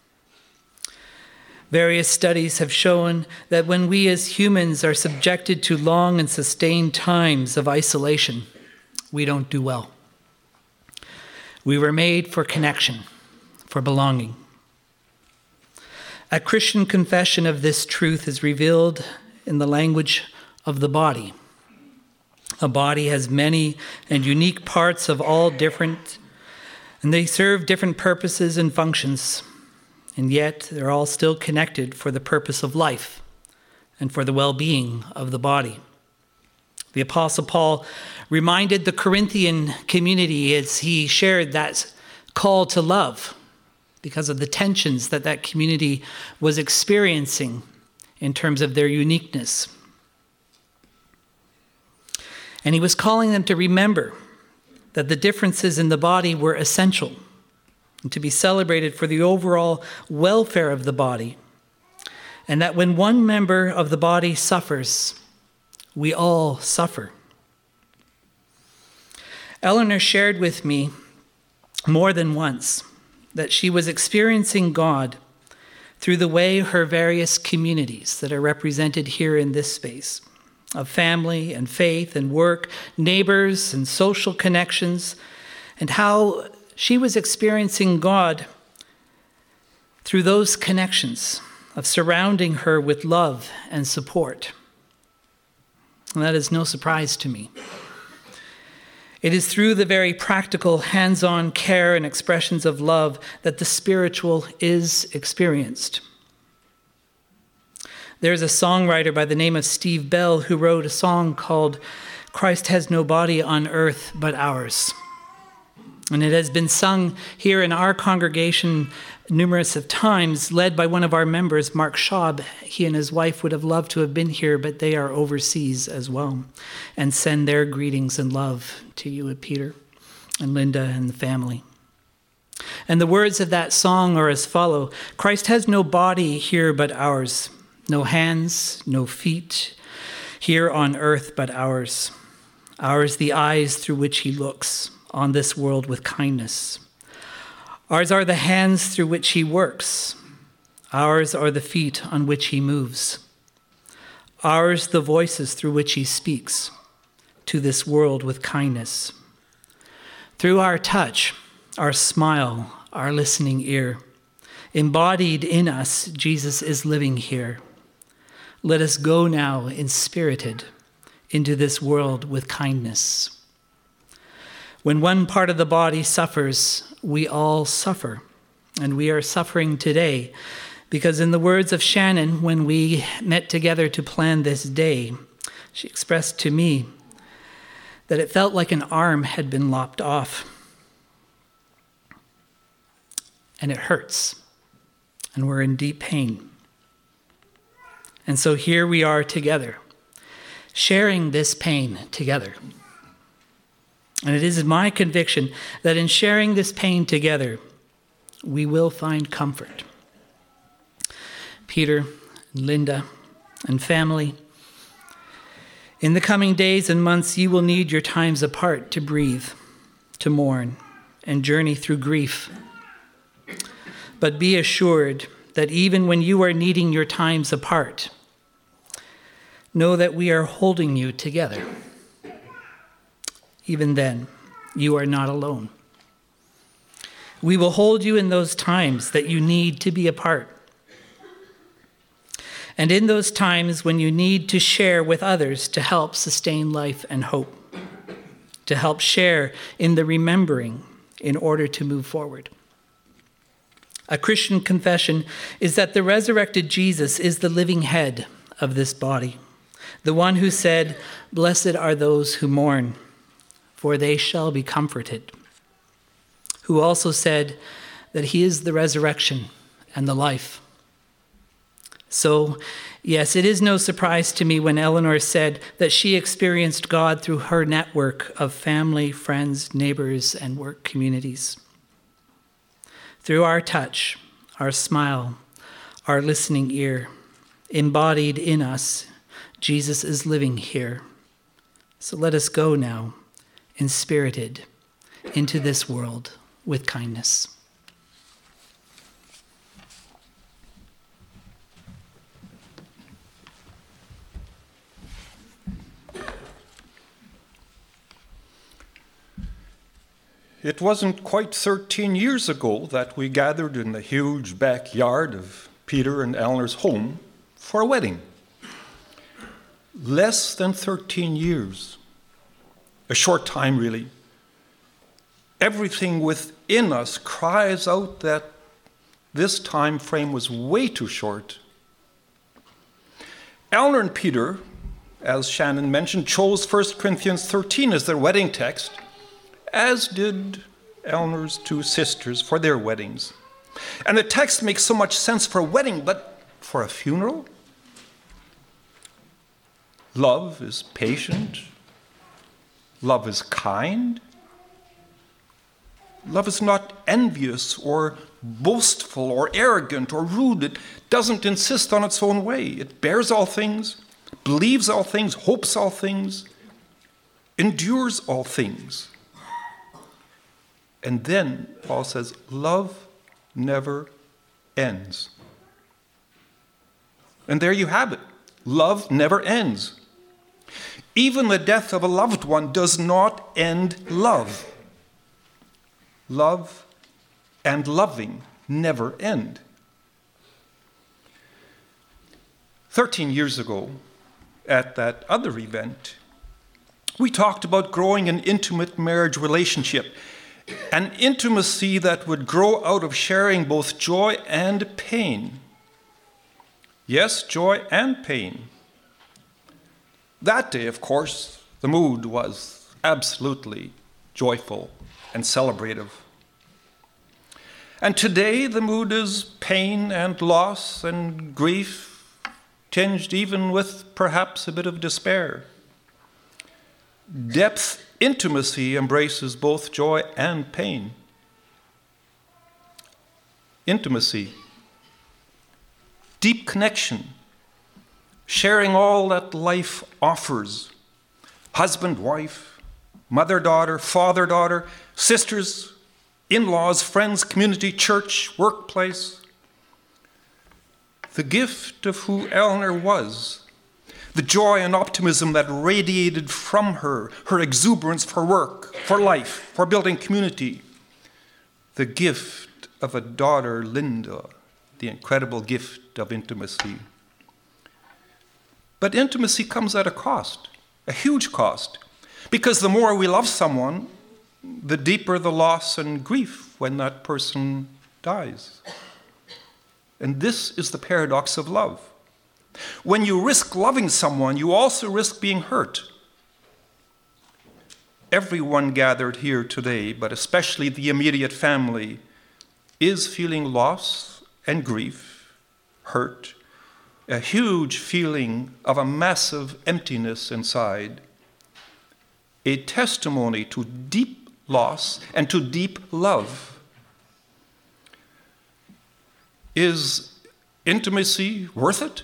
Various studies have shown that when we as humans are subjected to long and sustained times of isolation, we don't do well. We were made for connection, for belonging. A Christian confession of this truth is revealed in the language of the body. A body has many and unique parts of all different, and they serve different purposes and functions, and yet they're all still connected for the purpose of life and for the well-being of the body. The Apostle Paul reminded the Corinthian community as he shared that call to love because of the tensions that that community was experiencing in terms of their uniqueness. And he was calling them to remember that the differences in the body were essential and to be celebrated for the overall welfare of the body, and that when one member of the body suffers, we all suffer. Eleanor shared with me more than once that she was experiencing God through the way her various communities that are represented here in this space of family and faith and work, neighbors and social connections, and how she was experiencing God through those connections of surrounding her with love and support. And that is no surprise to me. It is through the very practical, hands-on care and expressions of love that the spiritual is experienced. There's a songwriter by the name of Steve Bell who wrote a song called "Christ Has No Body on Earth But Ours." And it has been sung here in our congregation numerous of times, led by one of our members, Mark Schaub. He and his wife would have loved to have been here, but they are overseas as well, and send their greetings and love to you and Peter and Linda and the family. And the words of that song are as follow: Christ has no body here but ours, no hands, no feet here on earth but ours. Ours the eyes through which he looks on this world with kindness. Ours are the hands through which he works. Ours are the feet on which he moves. Ours the voices through which he speaks to this world with kindness. Through our touch, our smile, our listening ear, embodied in us, Jesus is living here. Let us go now inspirited into this world with kindness. When one part of the body suffers, we all suffer, and we are suffering today because, in the words of Shannon, when we met together to plan this day, she expressed to me that it felt like an arm had been lopped off. And it hurts, and we're in deep pain. And so here we are together, sharing this pain together. And it is my conviction that in sharing this pain together, we will find comfort. Peter, and Linda, and family, in the coming days and months, you will need your times apart to breathe, to mourn, and journey through grief. But be assured that even when you are needing your times apart, know that we are holding you together. Even then, you are not alone. We will hold you in those times that you need to be apart. And in those times when you need to share with others to help sustain life and hope, to help share in the remembering in order to move forward. A Christian confession is that the resurrected Jesus is the living head of this body, the one who said, "Blessed are those who mourn, for they shall be comforted," who also said that he is the resurrection and the life. So, yes, it is no surprise to me when Eleanor said that she experienced God through her network of family, friends, neighbors, and work communities. Through our touch, our smile, our listening ear, embodied in us, Jesus is living here. So let us go now, inspirited, into this world with kindness. It wasn't quite thirteen years ago that we gathered in the huge backyard of Peter and Eleanor's home for a wedding. Less than thirteen years. A short time, really. Everything within us cries out that this time frame was way too short. Eleanor and Peter, as Shannon mentioned, chose First Corinthians thirteen as their wedding text, as did Eleanor's two sisters for their weddings. And the text makes so much sense for a wedding, but for a funeral? Love is patient. Love is kind. Love is not envious or boastful or arrogant or rude. It doesn't insist on its own way. It bears all things, believes all things, hopes all things, endures all things. And then Paul says, love never ends. And there you have it. Love never ends. Even the death of a loved one does not end love. Love and loving never end. Thirteen years ago, at that other event, we talked about growing an intimate marriage relationship, an intimacy that would grow out of sharing both joy and pain. Yes, joy and pain. That day, of course, the mood was absolutely joyful and celebrative. And today, the mood is pain and loss and grief, tinged even with perhaps a bit of despair. Depth intimacy embraces both joy and pain. Intimacy, deep connection, sharing all that life offers. Husband, wife, mother, daughter, father, daughter, sisters, in-laws, friends, community, church, workplace. The gift of who Eleanor was, the joy and optimism that radiated from her, her exuberance for work, for life, for building community. The gift of a daughter, Linda, the incredible gift of intimacy. But intimacy comes at a cost, a huge cost, because the more we love someone, the deeper the loss and grief when that person dies. And this is the paradox of love. When you risk loving someone, you also risk being hurt. Everyone gathered here today, but especially the immediate family, is feeling loss and grief, hurt, a huge feeling of a massive emptiness inside, a testimony to deep loss and to deep love. Is intimacy worth it?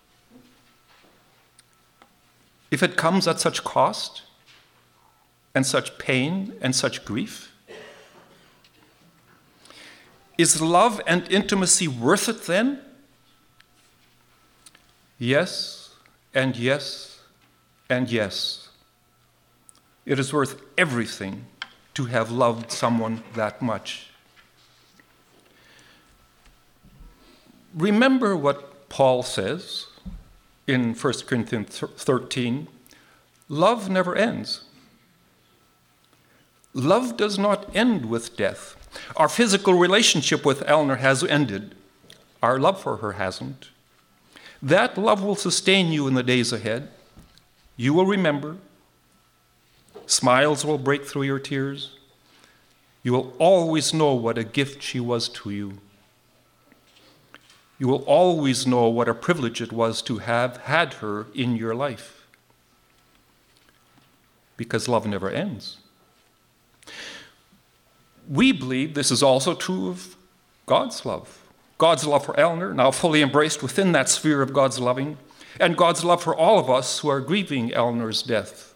If it comes at such cost and such pain and such grief? Is love and intimacy worth it then? Yes, and yes, and yes. It is worth everything to have loved someone that much. Remember what Paul says in First Corinthians thirteen, love never ends. Love does not end with death. Our physical relationship with Eleanor has ended. Our love for her hasn't. That love will sustain you in the days ahead. You will remember. Smiles will break through your tears. You will always know what a gift she was to you. You will always know what a privilege it was to have had her in your life. Because love never ends. We believe this is also true of God's love. God's love for Eleanor, now fully embraced within that sphere of God's loving, and God's love for all of us who are grieving Eleanor's death.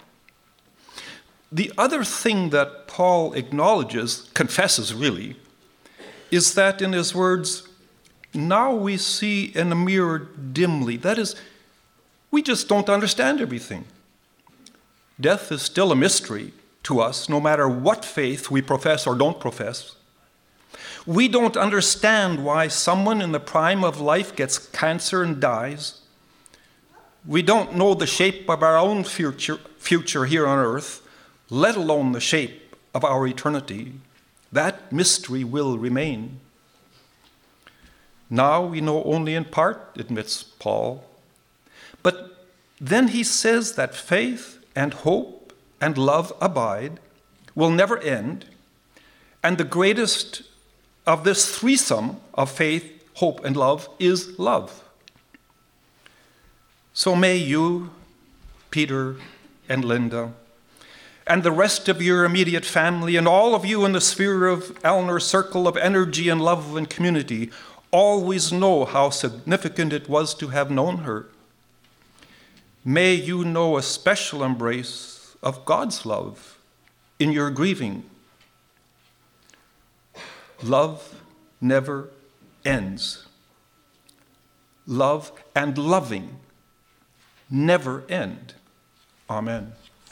The other thing that Paul acknowledges, confesses really, is that in his words, now we see in a mirror dimly. That is, we just don't understand everything. Death is still a mystery to us, no matter what faith we profess or don't profess. We don't understand why someone in the prime of life gets cancer and dies. We don't know the shape of our own future, future here on earth, let alone the shape of our eternity. That mystery will remain. Now we know only in part, admits Paul. But then he says that faith and hope and love abide, will never end, and the greatest of this threesome of faith, hope, and love is love. So may you, Peter and Linda, and the rest of your immediate family, and all of you in the sphere of Eleanor's circle of energy and love and community, always know how significant it was to have known her. May you know a special embrace of God's love in your grieving. Love never ends. Love and loving never end. Amen.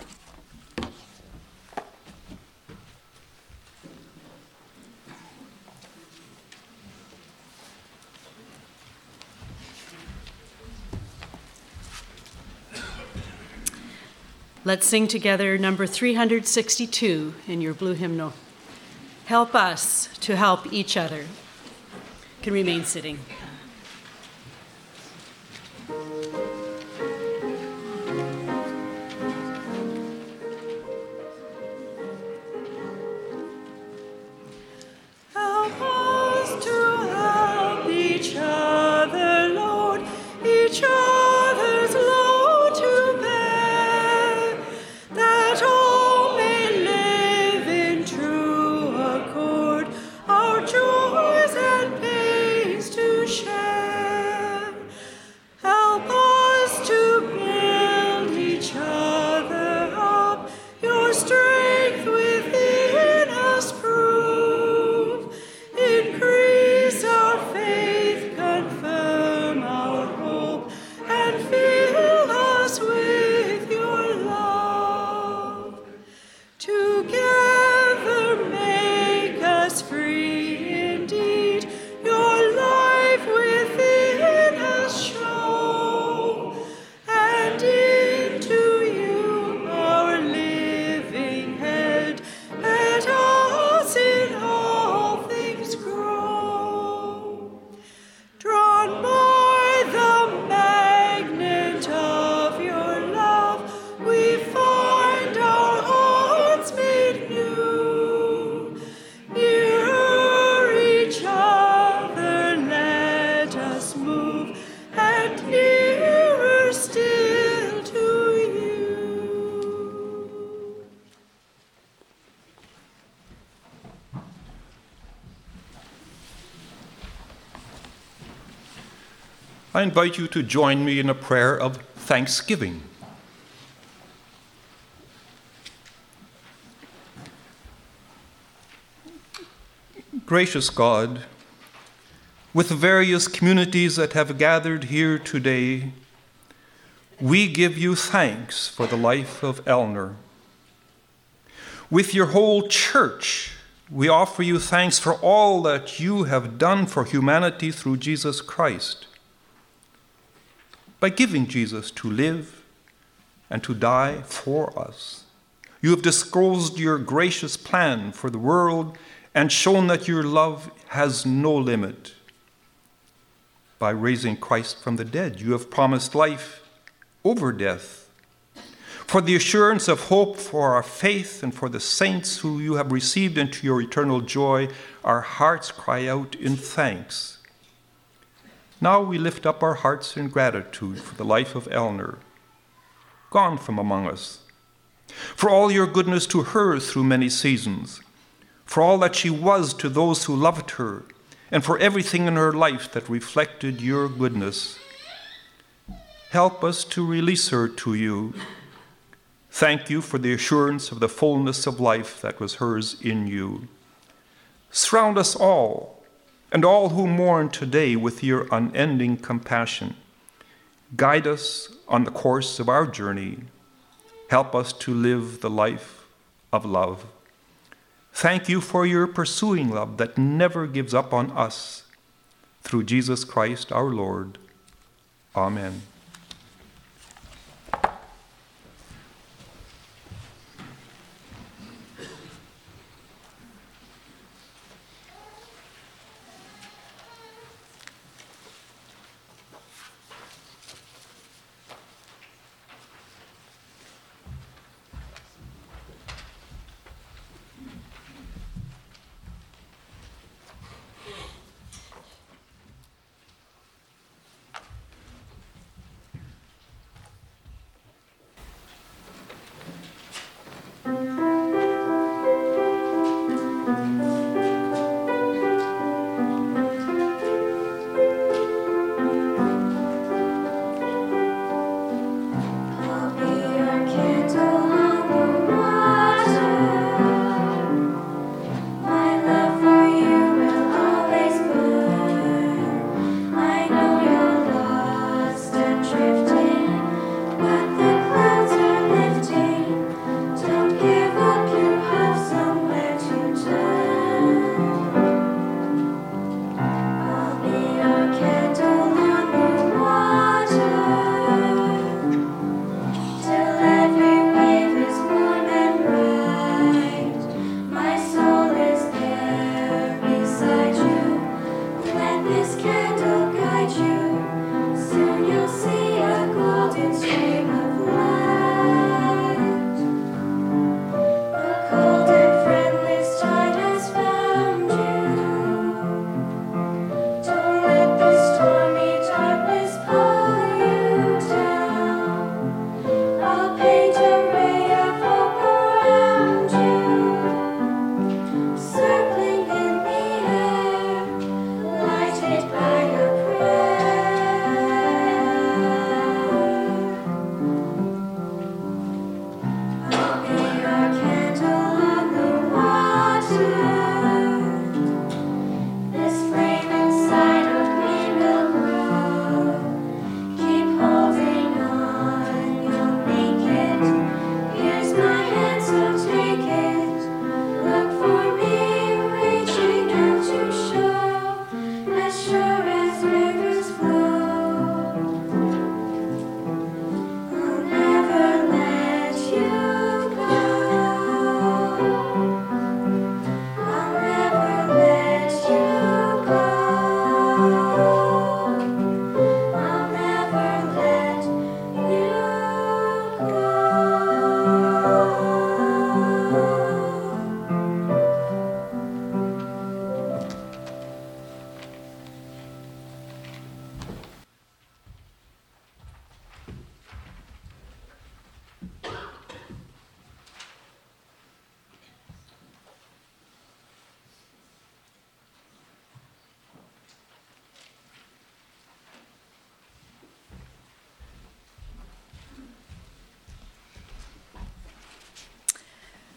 Let's sing together number three hundred sixty-two in your blue hymnal. Help us to help each other. You can remain sitting. Help us to help each other, Lord, each other's load to bear, that all may live in true accord, our joys and pains to share. Help us I invite you to join me in a prayer of thanksgiving. Gracious God, with the various communities that have gathered here today, we give you thanks for the life of Eleanor. With your whole church, we offer you thanks for all that you have done for humanity through Jesus Christ. By giving Jesus to live and to die for us, you have disclosed your gracious plan for the world and shown that your love has no limit. By raising Christ from the dead, you have promised life over death. For the assurance of hope for our faith and for the saints who you have received into your eternal joy, our hearts cry out in thanks. Now we lift up our hearts in gratitude for the life of Eleanor, gone from among us, for all your goodness to her through many seasons, for all that she was to those who loved her, and for everything in her life that reflected your goodness. Help us to release her to you. Thank you for the assurance of the fullness of life that was hers in you. Surround us all, and all who mourn today, with your unending compassion. Guide us on the course of our journey. Help us to live the life of love. Thank you for your pursuing love that never gives up on us. Through Jesus Christ our Lord. Amen.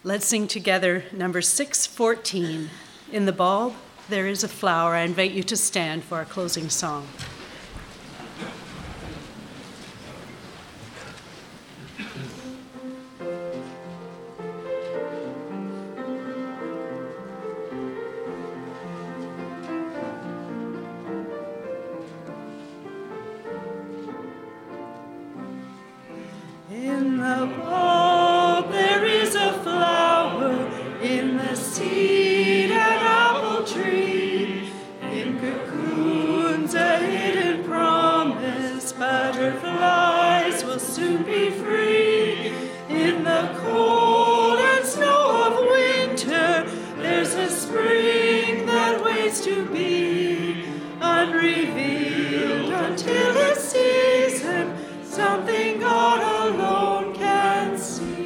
Let's sing together number six fourteen. In the bulb, there is a flower. I invite you to stand for our closing song. In the bulb there is a flower, in the seed an apple tree, in cocoons a hidden promise, butterflies will soon be free. In the cold and snow of winter there's a spring that waits to be unrevealed until the season, something God alone can see.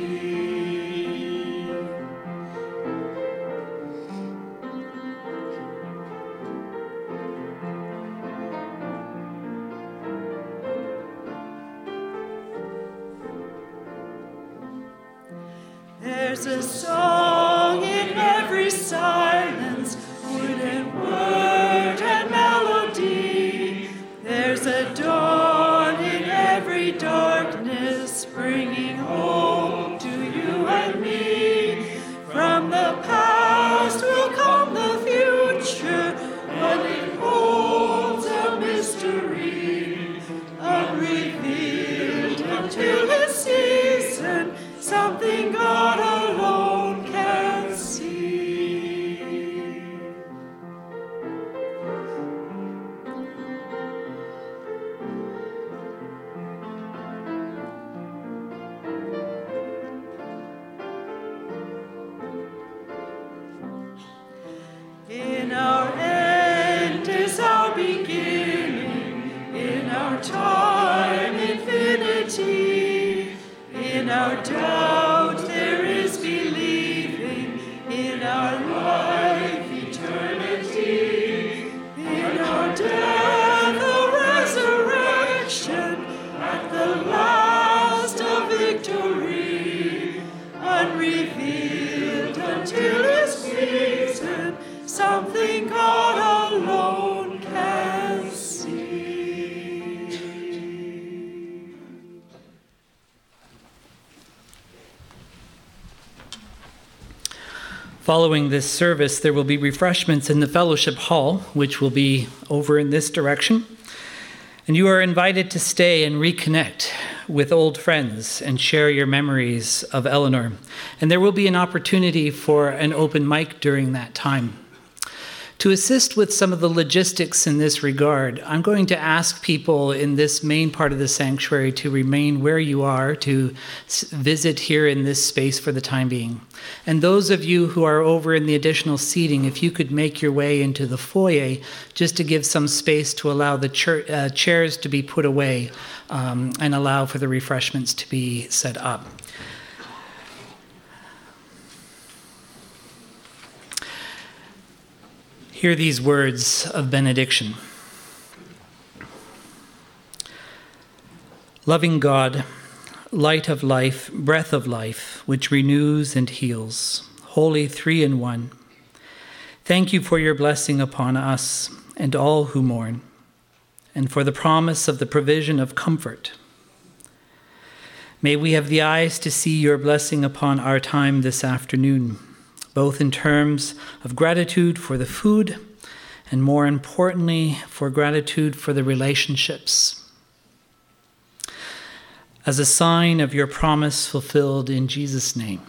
There's a song in every silence, wooden word and melody. There's a dawn in every darkness, bringing hope to you and me. From the past will come the future, but it holds a mystery, unrevealed until the season, something God alone can see. In our end is our beginning, in our time infinity, in our doubt there is believing, in our life eternity, in our death a resurrection, at the last a victory, unrevealed until its season, something God alone can see. Following this service, there will be refreshments in the fellowship hall, which will be over in this direction. And you are invited to stay and reconnect with old friends and share your memories of Eleanor. And there will be an opportunity for an open mic during that time. To assist with some of the logistics in this regard, I'm going to ask people in this main part of the sanctuary to remain where you are, to visit here in this space for the time being. And those of you who are over in the additional seating, if you could make your way into the foyer, just to give some space to allow the chair, uh, chairs to be put away um, and allow for the refreshments to be set up. Hear these words of benediction. Loving God, light of life, breath of life, which renews and heals, holy three in one, thank you for your blessing upon us and all who mourn, and for the promise of the provision of comfort. May we have the eyes to see your blessing upon our time this afternoon, both in terms of gratitude for the food and, more importantly, for gratitude for the relationships. As a sign of your promise fulfilled in Jesus' name.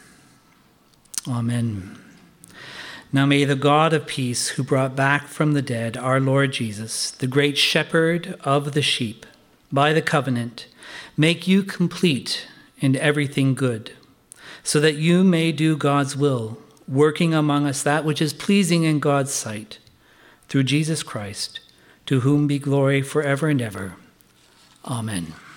Amen. Now may the God of peace, who brought back from the dead our Lord Jesus, the great shepherd of the sheep, by the covenant, make you complete in everything good, so that you may do God's will, working among us that which is pleasing in God's sight, through Jesus Christ, to whom be glory forever and ever. Amen.